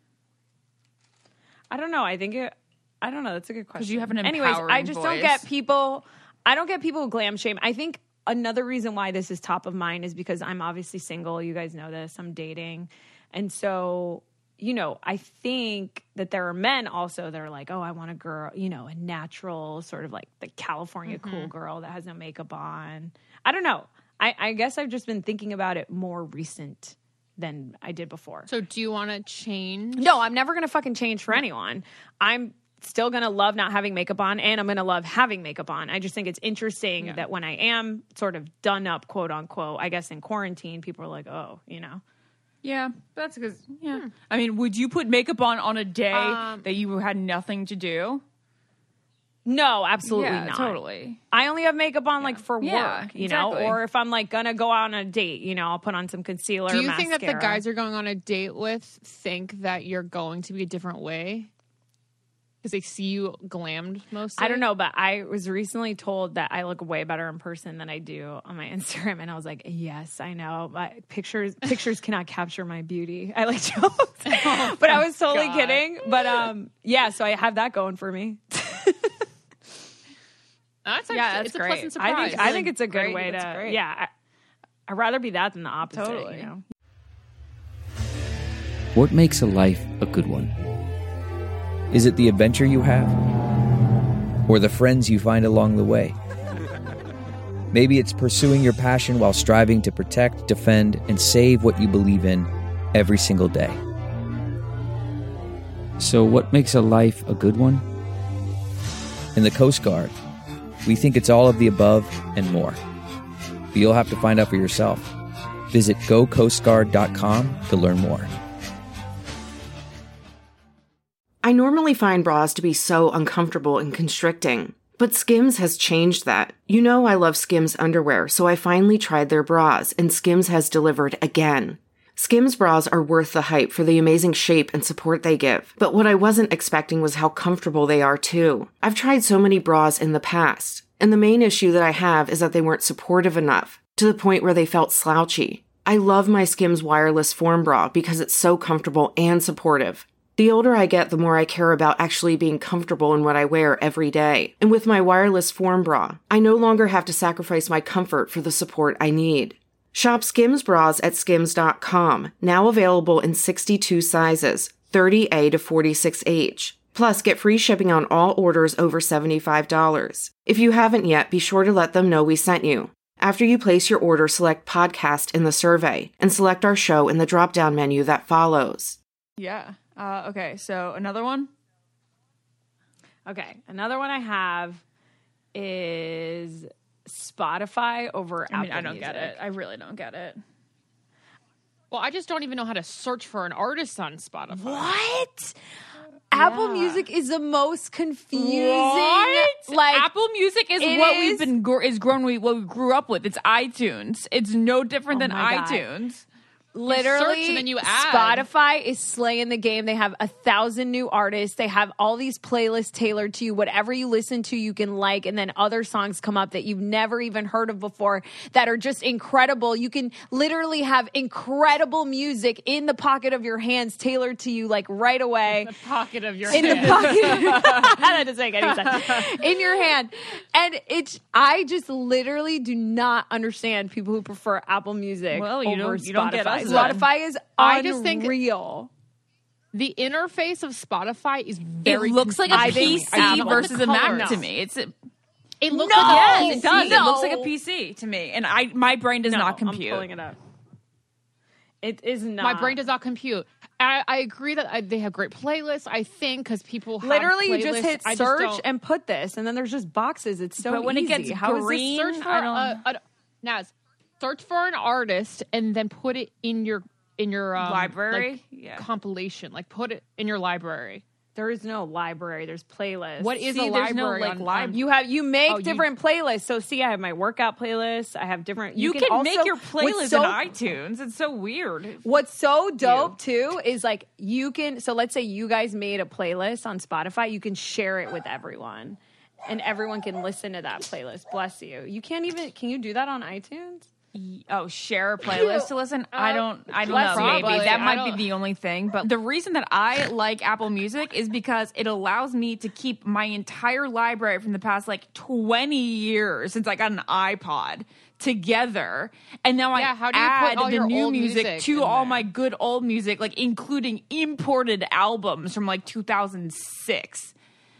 I don't know. I think it. I don't know. That's a good question. Because you have an empowering Anyways, I just voice. don't get people. I don't get people who glam shame. I think another reason why this is top of mind is because I'm obviously single. You guys know this. I'm dating, and so. You know, I think that there are men also that are like, oh, I want a girl, you know, a natural sort of like the California mm-hmm. cool girl that has no makeup on. I don't know. I, I guess I've just been thinking about it more recent than I did before. So do you want to change? No, I'm never going to fucking change for anyone. I'm still going to love not having makeup on and I'm going to love having makeup on. I just think it's interesting yeah. that when I am sort of done up, quote unquote, I guess in quarantine, people are like, oh, you know. Yeah, that's because, yeah. Hmm. I mean, would you put makeup on on a day um, that you had nothing to do? No, absolutely yeah, not. Totally. I only have makeup on, yeah. like, for yeah, work, you exactly. know? Or if I'm, like, going to go out on a date, you know, I'll put on some concealer, Do you mascara. think that the guys you're going on a date with think that you're going to be a different way? Because they see you glammed mostly? I don't know, but I was recently told that I look way better in person than I do on my Instagram, and I was like, yes, I know. My pictures pictures cannot capture my beauty. I like jokes. oh, but I was totally God. kidding. But um, yeah, so I have that going for me. That's actually, yeah, that's it's great. a pleasant surprise. I think, I think it's a good great. way That's to, great. yeah. I, I'd rather be that than the opposite, Totally. you know? What makes a life a good one? Is it the adventure you have? Or the friends you find along the way? Maybe it's pursuing your passion while striving to protect, defend, and save what you believe in every single day. So what makes a life a good one? In the Coast Guard, we think it's all of the above and more. But you'll have to find out for yourself. Visit go coast guard dot com to learn more. I normally find bras to be so uncomfortable and constricting, but Skims has changed that. You know I love Skims underwear, so I finally tried their bras, and Skims has delivered again. Skims bras are worth the hype for the amazing shape and support they give, but what I wasn't expecting was how comfortable they are too. I've tried so many bras in the past, and the main issue that I have is that they weren't supportive enough, to the point where they felt slouchy. I love my Skims wireless form bra because it's so comfortable and supportive. The older I get, the more I care about actually being comfortable in what I wear every day. And with my wireless form bra, I no longer have to sacrifice my comfort for the support I need. Shop Skims bras at skims dot com, now available in sixty-two sizes, thirty A to forty-six H. Plus, get free shipping on all orders over seventy-five dollars. If you haven't yet, be sure to let them know we sent you. After you place your order, select podcast in the survey and select our show in the drop-down menu that follows. Yeah. Uh, okay, so another one? Okay, another one I have is Spotify over I mean, Apple I don't Music. get it. I really don't get it. Well, I just don't even know how to search for an artist on Spotify. What? Apple Music is the most confusing. What? Like Apple Music is it what is- we've been gr- is grown we what we grew up with. It's iTunes. It's no different Oh than my God. iTunes. Literally, search and then you add. Spotify is slaying the game. They have a thousand new artists. They have all these playlists tailored to you. Whatever you listen to, you can like, and then other songs come up that you've never even heard of before that are just incredible. You can literally have incredible music in the pocket of your hands, tailored to you, like right away. In the pocket of your in hand. the pocket. That doesn't make any sense. In your hand, and it's. I just literally do not understand people who prefer Apple Music. Well, you over don't- Spotify. you don't get us then. Spotify is I just think- unreal. The interface of Spotify is very It looks like a I P think C Apple- versus a Mac colors. to me. It's a, It looks No! like a yes, it does. no. It looks like a P C to me, and I my brain does No, not compute. I'm pulling it up. It is not. My brain does not compute. I, I agree that I, they have great playlists, I think, because people have Literally, you playlists. just hit I just search don't- and put this, and then there's just boxes. It's so But when it easy. gets How is this green, search for I don't- a, a, Naz, search for an artist and then put it in your in your um, library like, yeah. compilation. Like put it in your library. There is no library. There's playlists. What is see, a there's library? No, like, on, li- on, you have you make oh, different you, playlists. So see, I have my workout playlist. I have different. You, you can, can also, make your playlist so, in iTunes. It's so weird. What's so dope too is like you can. So let's say you guys made a playlist on Spotify. You can share it with everyone, and everyone can listen to that playlist. Bless you. You can't even. Can you do that on iTunes? Oh, share a playlist to listen? Uh, I don't I don't know. probably. Maybe. That I might don't- be the only thing. But the reason that I like Apple Music is because it allows me to keep my entire library from the past like twenty years since I got an iPod together. And now Yeah, I how do you put add all the your new old music, music to in all there? my good old music, like including imported albums from like two thousand six.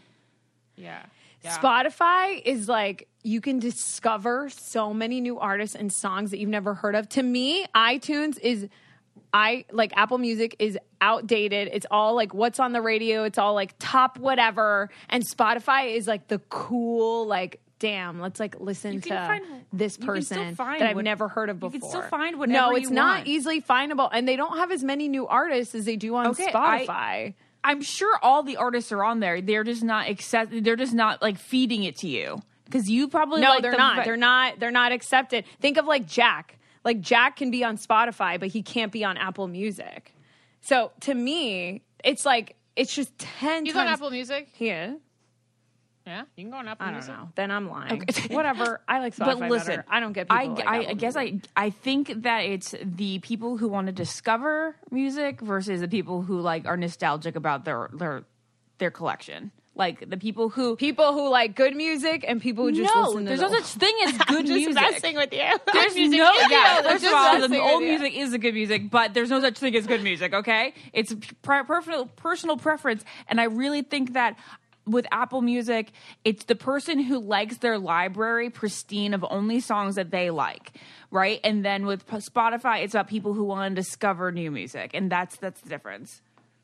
yeah. Spotify is like you can discover so many new artists and songs that you've never heard of. To me, iTunes is I like Apple Music is outdated. It's all like what's on the radio. It's all like top whatever. And Spotify is like the cool like damn, let's like listen You to can find- this you can still person find that I've what- never heard of you before. can still find whatever No, it's you not want. easily findable, and they don't have as many new artists as they do on Okay, I- Spotify. I'm sure all the artists are on there. They're just not accept. They're just not like feeding it to you because you probably No, like they're the not. vi- They're not. They're not accepted. Think of like Jack. Like Jack can be on Spotify, but he can't be on Apple Music. So to me, it's like it's just ten He's times. on Apple Music. He is. Yeah, you can go on Apple I don't Music. know. Then I'm lying. Whatever. I like Spotify But listen, better. I don't get people I, like I, Apple I guess Music. I I think that it's the people who want to discover music versus the people who like are nostalgic about their their their collection. Like the people who people who like good music and people who just no, listen to there's the no such thing as good just music. messing with you. There's Music no, is- yeah. no, they're First just of all, messing the with old you. music is the good music, but there's no such thing as good music. Okay, it's per- personal personal preference, and I really think that with Apple Music, it's the person who likes their library pristine of only songs that they like, right? And then with Spotify, it's about people who want to discover new music, and that's that's the difference.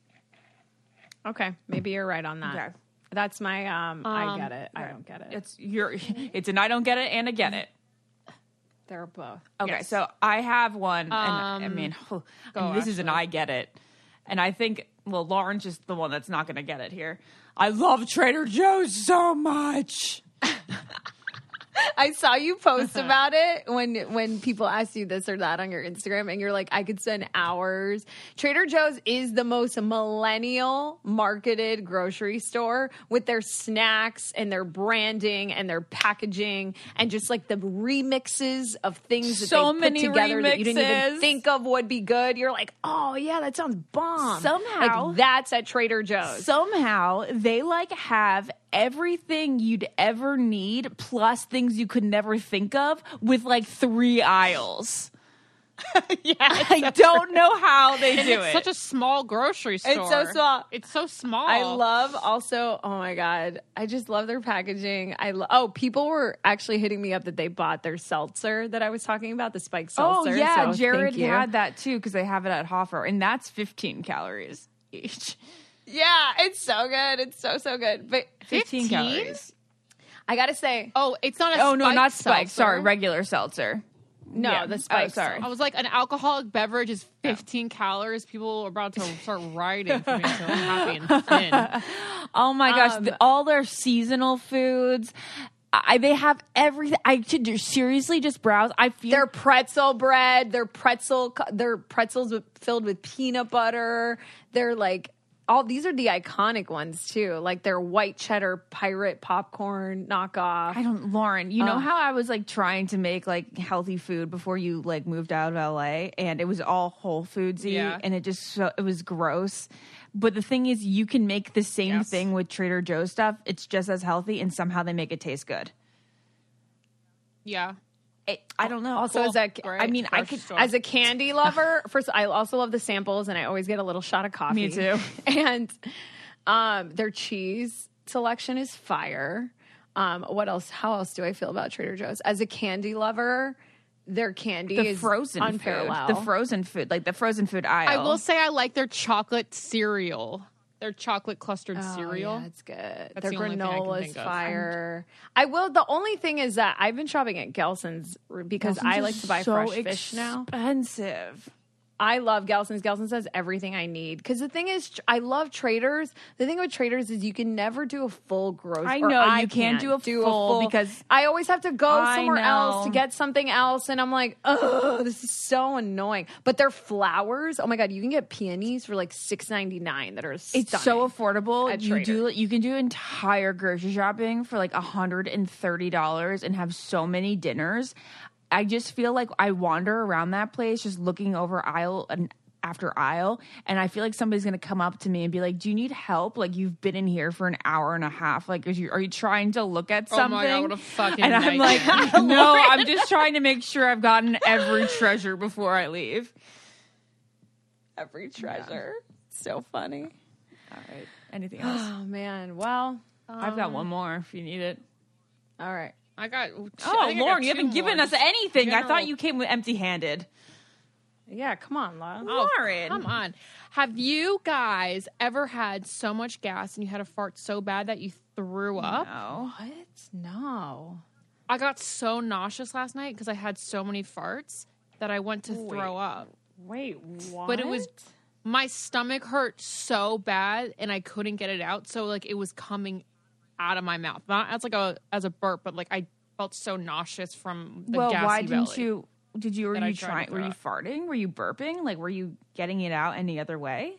Okay, maybe you're right on that. Okay. That's my um, I Um, get it. I don't get it. It's you're it's an I don't get it and a get it. They're both. Okay, Yes. so I have one, and I Um, mean, go, I mean, this is an I get it, and I think well, Lauren's just the one that's not going to get it here. I love Trader Joe's so much. I saw you post about it when when people ask you this or that on your Instagram, and you're like, I could spend hours. Trader Joe's is the most millennial marketed grocery store with their snacks and their branding and their packaging and just like the remixes of things that So they many put together that you didn't even remixes. think of would be good. You're like, oh yeah, that sounds bomb. Somehow- like that's at Trader Joe's. Somehow they like have everything you'd ever need plus things you could never think of with like three aisles. yeah, I don't know how they And do it's it. such a small grocery store. It's so small. It's so small. I love also, oh my God, I just love their packaging. I lo- Oh, people were actually hitting me up that they bought their seltzer that I was talking about, the spiked oh seltzer. yeah, so Jared thank you. had that too because they have it at Hoffer, and that's fifteen calories each. Yeah, it's so good. It's so, so good. But fifteen, fifteen? calories. I got to say, Oh, it's not a Oh no, spiked not spiked. seltzer. Sorry, regular seltzer. no, Yeah. the Oh, spiked sorry. I was like, an alcoholic beverage is fifteen calories. People are about to start rioting for being so happy and thin. Oh my gosh, Um, the, all their seasonal foods. I, they have everything. I should do- seriously just browse. I feel their pretzel bread, their pretzel, co- their pretzels with, filled with peanut butter. They're like, all these are the iconic ones too, like their white cheddar pirate popcorn knockoff. I don't, Lauren, you know Ugh. how I was like trying to make like healthy food before you like moved out of L A and it was all Whole Foodsy Yeah. and it just, so, it was gross. But the thing is, you can make the same Yes. thing with Trader Joe's stuff. It's just as healthy and somehow they make it taste good. Yeah. It, I don't know. Also, Cool. as a, Great. I mean, I Grocery could, store. as a candy lover, first, I also love the samples, and I always get a little shot of coffee. Me too. And um, their cheese selection is fire. Um, what else? How else do I feel about Trader Joe's? As a candy lover, their candy the is frozen unparalleled. food. The frozen food, like the frozen food aisle. I will say I like their chocolate cereal. Their chocolate clustered Oh, cereal. yeah, it's good. That's Their the only thing I can granola is think of. fire. I will. The only thing is that I've been shopping at Gelson's because I like to buy so fresh fish now. Expensive. I love Gelson's. Gelson's has everything I need. Because the thing is, I love Traders. The thing with Traders is you can never do a full grocery. I know, you can't do a full because I always have to go I somewhere else to know. get something else. And I'm like, oh, this is so annoying. But their flowers, oh my God, you can get peonies for like six ninety-nine that are stunning. it's so affordable. at You Trader. do you can do entire grocery shopping for like one hundred thirty dollars and have so many dinners. I just feel like I wander around that place just looking over aisle and after aisle, and I feel like somebody's gonna come up to me and be like, "Do you need help? Like you've been in here for an hour and a half. Like, are you, are you trying to look at Oh something?" my God, what a fucking and I'm nightmare. like, "No, I'm just trying to make sure I've gotten every treasure before I leave." every treasure. So funny. All right. Anything else? Oh man. Well, I've got one more if you need it. all right. I got. Oh, I think I Lauren, got you haven't two given more. us anything. I General- thought you came empty-handed. Yeah, come on, Laura. Oh, Lauren. come on. Have you guys ever had so much gas and you had a fart so bad that you threw up? No. What? No. I got so nauseous last night because I had so many farts that I went to throw up. Wait, what? But it was my stomach hurt so bad and I couldn't get it out. So like it was coming out of my mouth, not as like a as a burp, but like I felt so nauseous from the Well, gassy why didn't belly. you? Did you? Were that I you tried to trying? throw Were you up. farting? Were you burping? Like, were you getting it out any other way?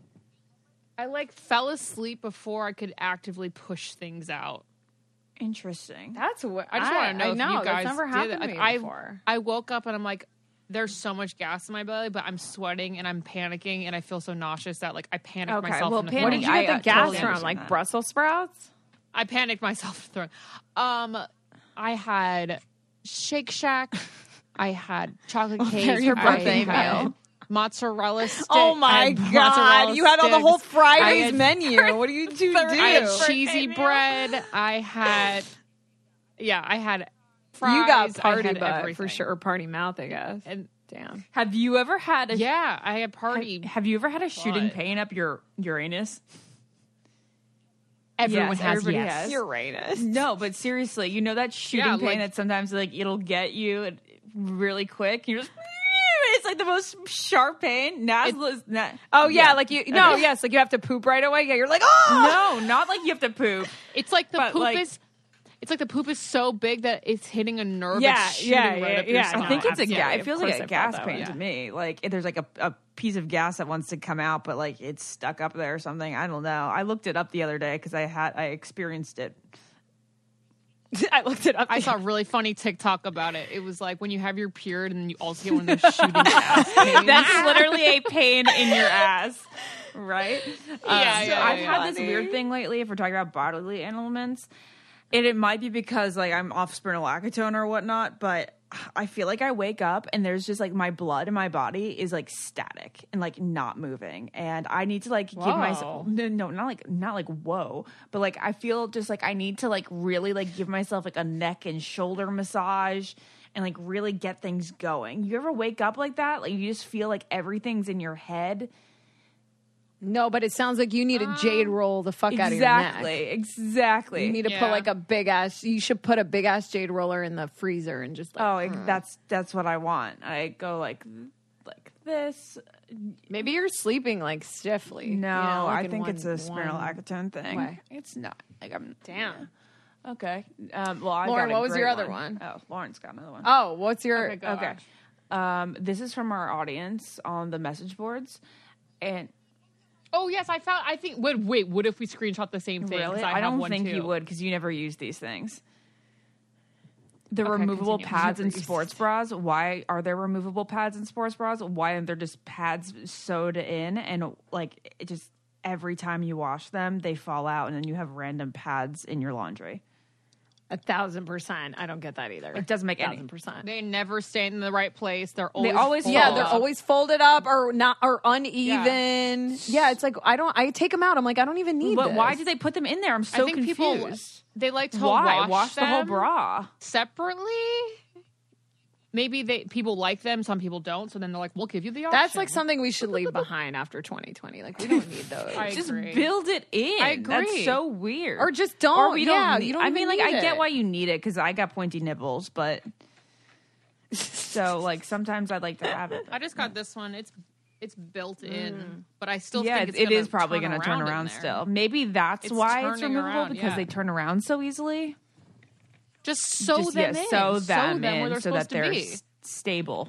I like fell asleep before I could actively push things out. Interesting. That's what I just want to know I if know you guys that's never did happened it. to Like, me I, before. I woke up and I'm like, there's so much gas in my belly, but I'm sweating and I'm panicking and I feel so nauseous that like I panicked Okay, myself. well, into panic- What throwing did you up. get I, the uh, gas totally from? understand Like that. Brussels sprouts? I panicked myself into throwing. Um, I had Shake Shack. I had chocolate cake. there's your I birthday had meal. Mozzarella stick. Oh I my had God! mozzarella You had all the whole sticks. Friday's I had- menu. What do you two do? I had cheesy bread. I had, yeah, I had fries. You got I party had butt for everything. sure, or party mouth, I guess. And Damn. Have you ever had a? yeah, I had party. Have, have you ever had a shooting But- pain up your Uranus? Everyone Yes, has everybody yes. has. Uranus. No, but seriously, you know that shooting Yeah, pain like- that sometimes like it'll get you really quick. You just. It's like the most sharp pain. Nazla is not. Oh yeah, like you. No, yes, like you have to poop right away. Yeah, you're like, oh No, not like you have to poop. It's like the But, poop like- is. It's like the poop is so big that it's hitting a nerve. Yeah, it's shooting yeah, right yeah, up your yeah. stomach. I think it's a absolutely. gas. It Of feels course like a I felt gas that pain way. to me. Like if there's like a, a piece of gas that wants to come out, but like it's stuck up there or something. I don't know. I looked it up the other day because I had I experienced it. I looked it up. I saw a really funny TikTok about it. It was like when you have your period and then you also get one of those shooting gas pains. That's literally a pain in your ass, right? Yeah, Um, yeah, so yeah, I've yeah. had this weird thing lately. If we're talking about bodily ailments, and it might be because like I'm off spironolactone or whatnot, but I feel like I wake up and there's just like my blood in my body is like static and like not moving, and I need to like give myself no, no, not like not like whoa, but like I feel just like I need to like really like give myself like a neck and shoulder massage and like really get things going. You ever wake up like that? Like you just feel like everything's in your head. No, but it sounds like you need a jade roll the fuck out of your Exactly, neck. exactly. You need to Yeah. put like a big ass. You should put a big ass jade roller in the freezer and just like. Oh, like, that's that's what I want. I go like like this. Maybe you're sleeping like stiffly. No, you know, like I in think one- it's a spironolactone thing. way. It's not. Like I'm Damn. okay. Um, well, I Lauren, got a what was your great other one? Oh, Lauren's got another one. Oh, what's your Okay, go, okay? Ash. Um, this is from our audience on the message boards, and Oh yes, I found. I think. Wait, wait. What if we screenshot the same thing? 'Cause really, I, I, have don't one think too. you would because you never use these things. The Okay, removable continue. pads in Never sports bras. Why are there removable pads in sports bras? Why aren't there just pads sewed in and like it just every time you wash them they fall out and then you have random pads in your laundry? A thousand percent. I don't get that either. It doesn't make any. thousand percent. They never stand in the right place. They're always. always- full. Yeah, they're always folded up or not or uneven. Yeah. it's like I don't. I take them out. I'm like I don't even need. But this. why do they put them in there? I'm so I think confused. people. They like to Why wash, wash the whole them bra? separately. maybe they people like them, some people don't. So then they're like, we'll give you the option. That's like something we should leave behind after twenty twenty. Like we don't need those. I Just agree. build it in. I agree. That's so weird. Or just don't. Or we don't. Yeah, need, you don't I even mean, like, need I get it. why you need it because I got pointy nipples, but so like sometimes I'd like to have it. I just got this one. It's it's built in, but I still yeah, think it's it gonna is probably going to turn in around there. still. Maybe that's It's why it's turning removable around, because yeah. they turn around so easily. Just sew Just, them yeah, in. sew Sew them them where in they're so that supposed to they're be. s- stable.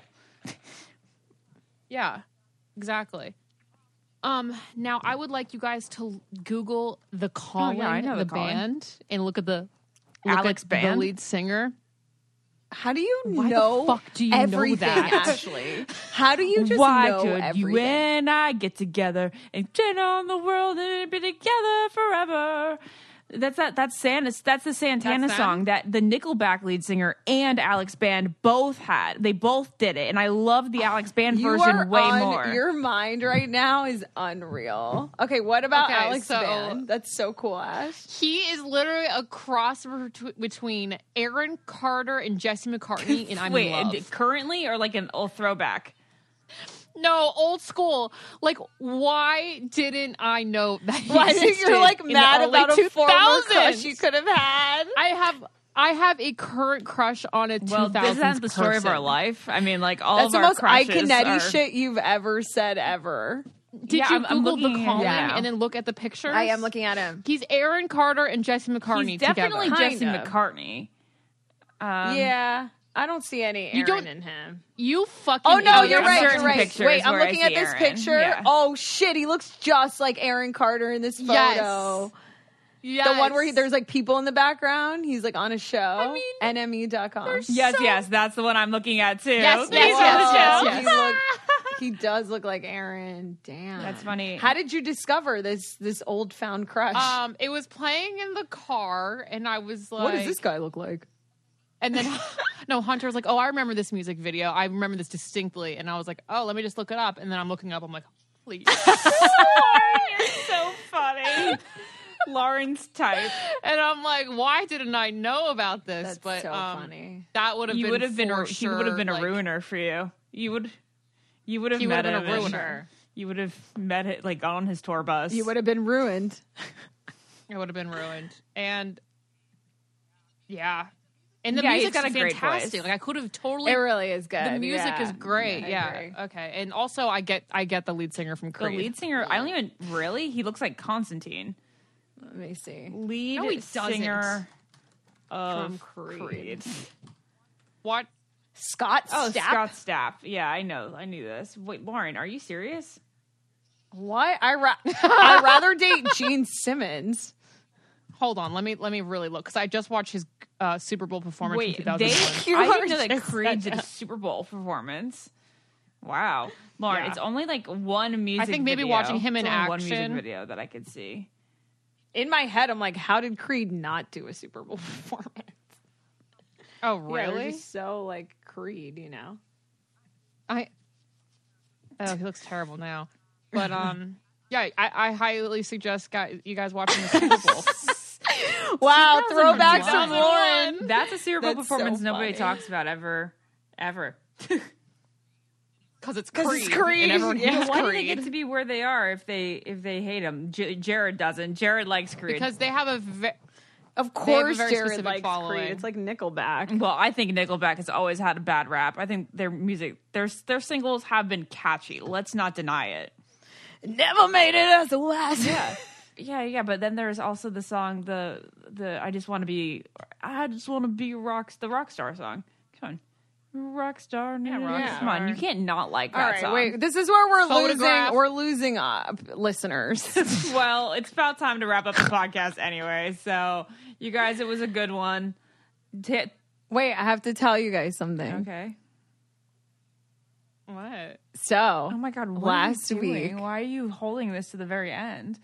Yeah, exactly. Um, now I would like you guys to Google the Calling, I know the, The Calling. band, and look at the look Alex at Band? the lead singer. How do you Why the know fuck do you know everything, that? Ashley? How do you just Why know could everything? you and I get together and turn on the world and be together forever? That's that. That's Santa. That's the Santana That's them? song that the Nickelback lead singer and Alex Band both had. They both did it, and I love the Alex Band You version are way on, more. Your mind right now is unreal. Okay, what about Okay, Alex so- Band? That's so cool, Ash. He is literally a cross bet- between Aaron Carter and Jesse McCartney, and I'm Wait, in love. currently or like an old throwback? No, old school. Like, why didn't I know that? He Why think existed you're like in the mad early about a former two crush thousands? you could have had? I have, I have a current crush on a Well, two thousands this is the story of our person. life. I mean, like all That's of the our most crushes Ikenetti are- shit you've ever said ever. Did Yeah, you I'm- I'm Google looking the at calling it now. and then look at the pictures? I am looking at him. He's Aaron Carter and Jesse McCartney He's definitely together. Jesse Kind of. McCartney. Um, yeah, I don't see any Aaron You don't- in him. You fucking. Oh no, idiot. you're I'm right. certain You're right. pictures Wait, I'm where I looking at see this Aaron. picture. Yeah. Oh shit, he looks just like Aaron Carter in this photo. Yes. Yes. The one where he, there's like people in the background. He's like on a show. I mean, N M E dot com. Yes, yes, that's the one I'm looking at too. Yes, These yes, are the yes, shows. yes, He, yes. look, he does look like Aaron. Damn, That's funny. How did you discover this this old found crush? Um, it was playing in the car, and I was like, what does this guy look like? And then, no, Hunter was like, oh, I remember this music video. I remember this distinctly. And I was like, oh, let me just look it up. And then I'm looking up. I'm like, please. You're so funny. Lauren's type. And I'm like, why didn't I know about this? That's but so um, funny. That would have You been would have been for a, he sure, would have been a like- ruiner for you. You would you would have He met would have been him a and- ruiner. You would have met it like on his tour bus. You would have been ruined. It would have been ruined. And yeah. And the Yeah, he's music's got a great fantastic. voice. Like I could have totally It really is good. the music Yeah. is great. I Yeah. agree. Okay. And also I get I get the lead singer from the Creed. lead singer. I don't even really. He looks like Constantine. Let me see. Lead No, he doesn't. singer of From Creed. Creed. What? Scott Oh, Stapp? Scott Stapp. Yeah, I know. I knew this. Wait, Lauren, are you serious? Why? I ra- I'd rather date Gene Simmons. Hold on, let me let me really look because I just watched his uh, Super Bowl performance Wait, in they? two thousand one. I You didn't know are that just Creed such did a a- Super Bowl performance. Wow, Lauren, Yeah. it's only like one music. I think maybe video. watching him in It's only one action- music video that I could see. In my head, I'm like, how did Creed not do a Super Bowl performance? Oh Yeah, they're really? just so like Creed, you know. I. Oh, he looks terrible now. But um, yeah, I, I highly suggest guys, you guys watching the Super Bowl. Wow, throwback to two thousand one. Lauren. That's a Super Bowl That's so performance nobody funny. talks about ever, ever. Because it's 'Cause Creed. it's Creed. And everyone Yeah, hates Why do they Creed. get to be where they are if they if they hate him? J- Jared doesn't. Jared likes Creed. Because they have a ve- Of They have a course, very Jared specific likes following. Creed. It's like Nickelback. Well, I think Nickelback has always had a bad rap. I think their music, their their singles have been catchy. Let's not deny it. Never made it as a West. Yeah, yeah, yeah. But then there's also the song, the the I just want to be, I just want to be rocks, the Rockstar song. Come on, Rockstar. Yeah, Rockstar. Come on, you can't not like All that right, song. wait. This is where we're Photograph. losing. We're losing uh, listeners. Well, it's about time to wrap up the podcast anyway. So, you guys, it was a good one. T- Wait, I have to tell you guys something. okay. what? So, Oh my God! What last are you doing? week, Why are you holding this to the very end?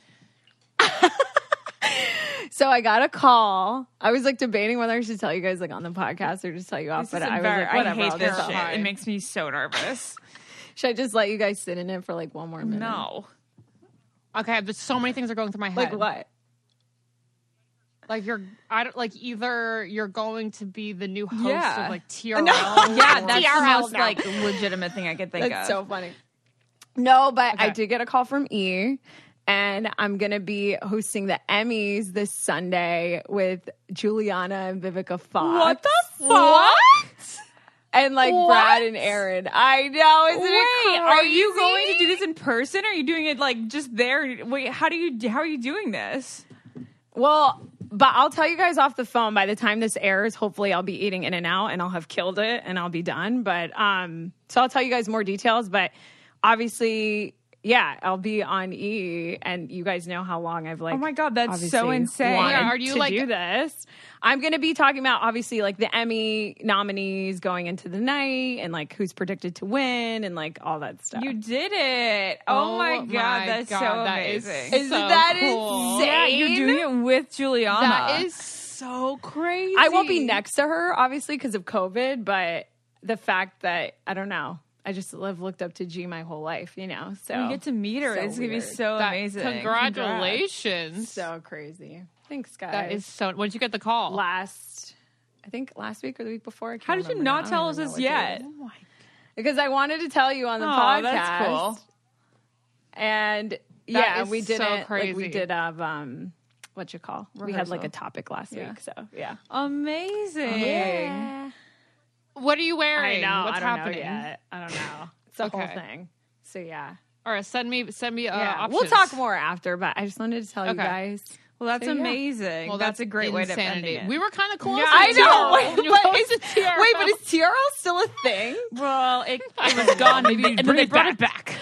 so I got a call. I was like debating whether I should tell you guys like on the podcast or just tell you off. This But is I was embar- like, whatever. I hate I'll this just shit. tell you. It makes me so nervous. Should I just let you guys sit in it for like one more minute? No. Okay, but so many things are going through my head. Like what? Like you're, I don't like either you're going to be the new host Yeah. of like T R L. No. Yeah, or- that's T R the L most now. like legitimate thing I could think That's of. so funny. No, but I Okay. did get a call from E, and I'm gonna be hosting the Emmys this Sunday with Juliana and Vivica Fox. What the fuck? And like What? Brad and Aaron. I know. Isn't Wait, it are you crazy? going to do this in person? Or are you doing it like just there? Wait, how do you how are you doing this? Well, but I'll tell you guys off the phone by the time this airs. Hopefully, I'll be eating In and Out and I'll have killed it and I'll be done. But um, so I'll tell you guys more details. But obviously, yeah, I'll be on E, and you guys know how long I've like. Oh my God, that's obviously so insane. wanted Yeah, are you, to like- do this? I'm going to be talking about obviously like the Emmy nominees going into the night and like who's predicted to win and like all that stuff. You did it! Oh, my God, my that's God, so that is amazing. Isn't so that cool. insane? Yeah, you're doing it with Juliana. That is so crazy. I won't be next to her, obviously, because of COVID, but the fact that, I don't know, I just have looked up to G my whole life, you know? So You get to meet her. So it's gonna be weird. so That- amazing. Congratulations. so crazy. Thanks, guys. That is so. When did you get the call? last, I think last week or the week before. I can't How did you remember not now. I tell don't us even this know what yet? day it is. Because I wanted to tell you on the Oh, podcast. that's cool. And yeah, is we did so it. Like, we crazy. did have um, what you call? We had like a Rehearsal. topic last Yeah. week. So yeah. Amazing. Yeah. What are you I wearing? know. What's I don't happening? know yet. I don't know. It's the Okay. whole thing. So yeah. All right, send me send me uh, yeah. options. We'll talk more after, but I just wanted to tell you Okay. guys. Well, that's So, yeah. amazing. Well, that's, that's a great way to insanity. end it. We were kind of close. Yeah, I I know. When Wait, you but hosted is, T R L. wait, but is T R L still a thing? well, it, it was gone, maybe and then they brought it back.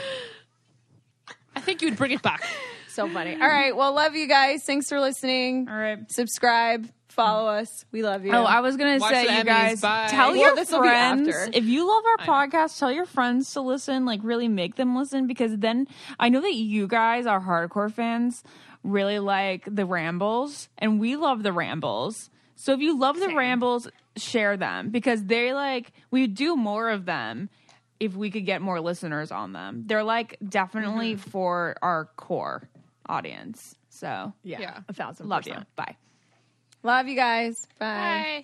I think you'd bring it back. So funny. All right. Well, love you guys. Thanks for listening. All right. Subscribe. Follow us. We love you. Oh, I was gonna Watch say, the you Emmys. guys, Bye. tell Well, your this will be friends after. if you love our podcast. Tell your friends to listen. Like, really make them listen because then I know that you guys, our hardcore fans, really like the rambles, and we love the rambles. So if you love the rambles, share them because they like we do more of them. If we could get more listeners on them, they're like definitely Mm-hmm. for our core audience. So yeah, Yeah. a thousand. love you. percent. Bye. Love you guys. Bye.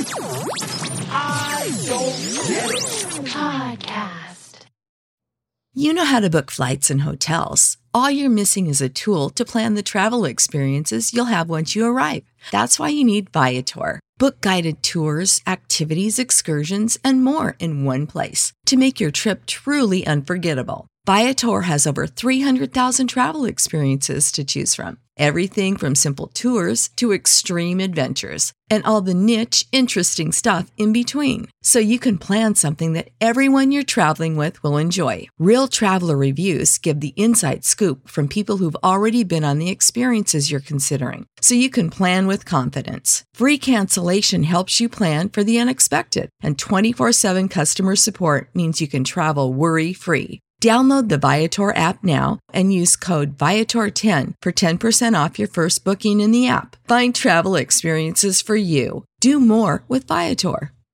You know how to book flights and hotels. All you're missing is a tool to plan the travel experiences you'll have once you arrive. That's why you need Viator. Book guided tours, activities, excursions, and more in one place to make your trip truly unforgettable. Viator has over three hundred thousand travel experiences to choose from. Everything from simple tours to extreme adventures and all the niche, interesting stuff in between. So you can plan something that everyone you're traveling with will enjoy. Real traveler reviews give the inside scoop from people who've already been on the experiences you're considering. So you can plan with confidence. Free cancellation helps you plan for the unexpected. And twenty-four seven customer support means you can travel worry-free. Download the Viator app now and use code Viator ten for ten percent off your first booking in the app. Find travel experiences for you. Do more with Viator.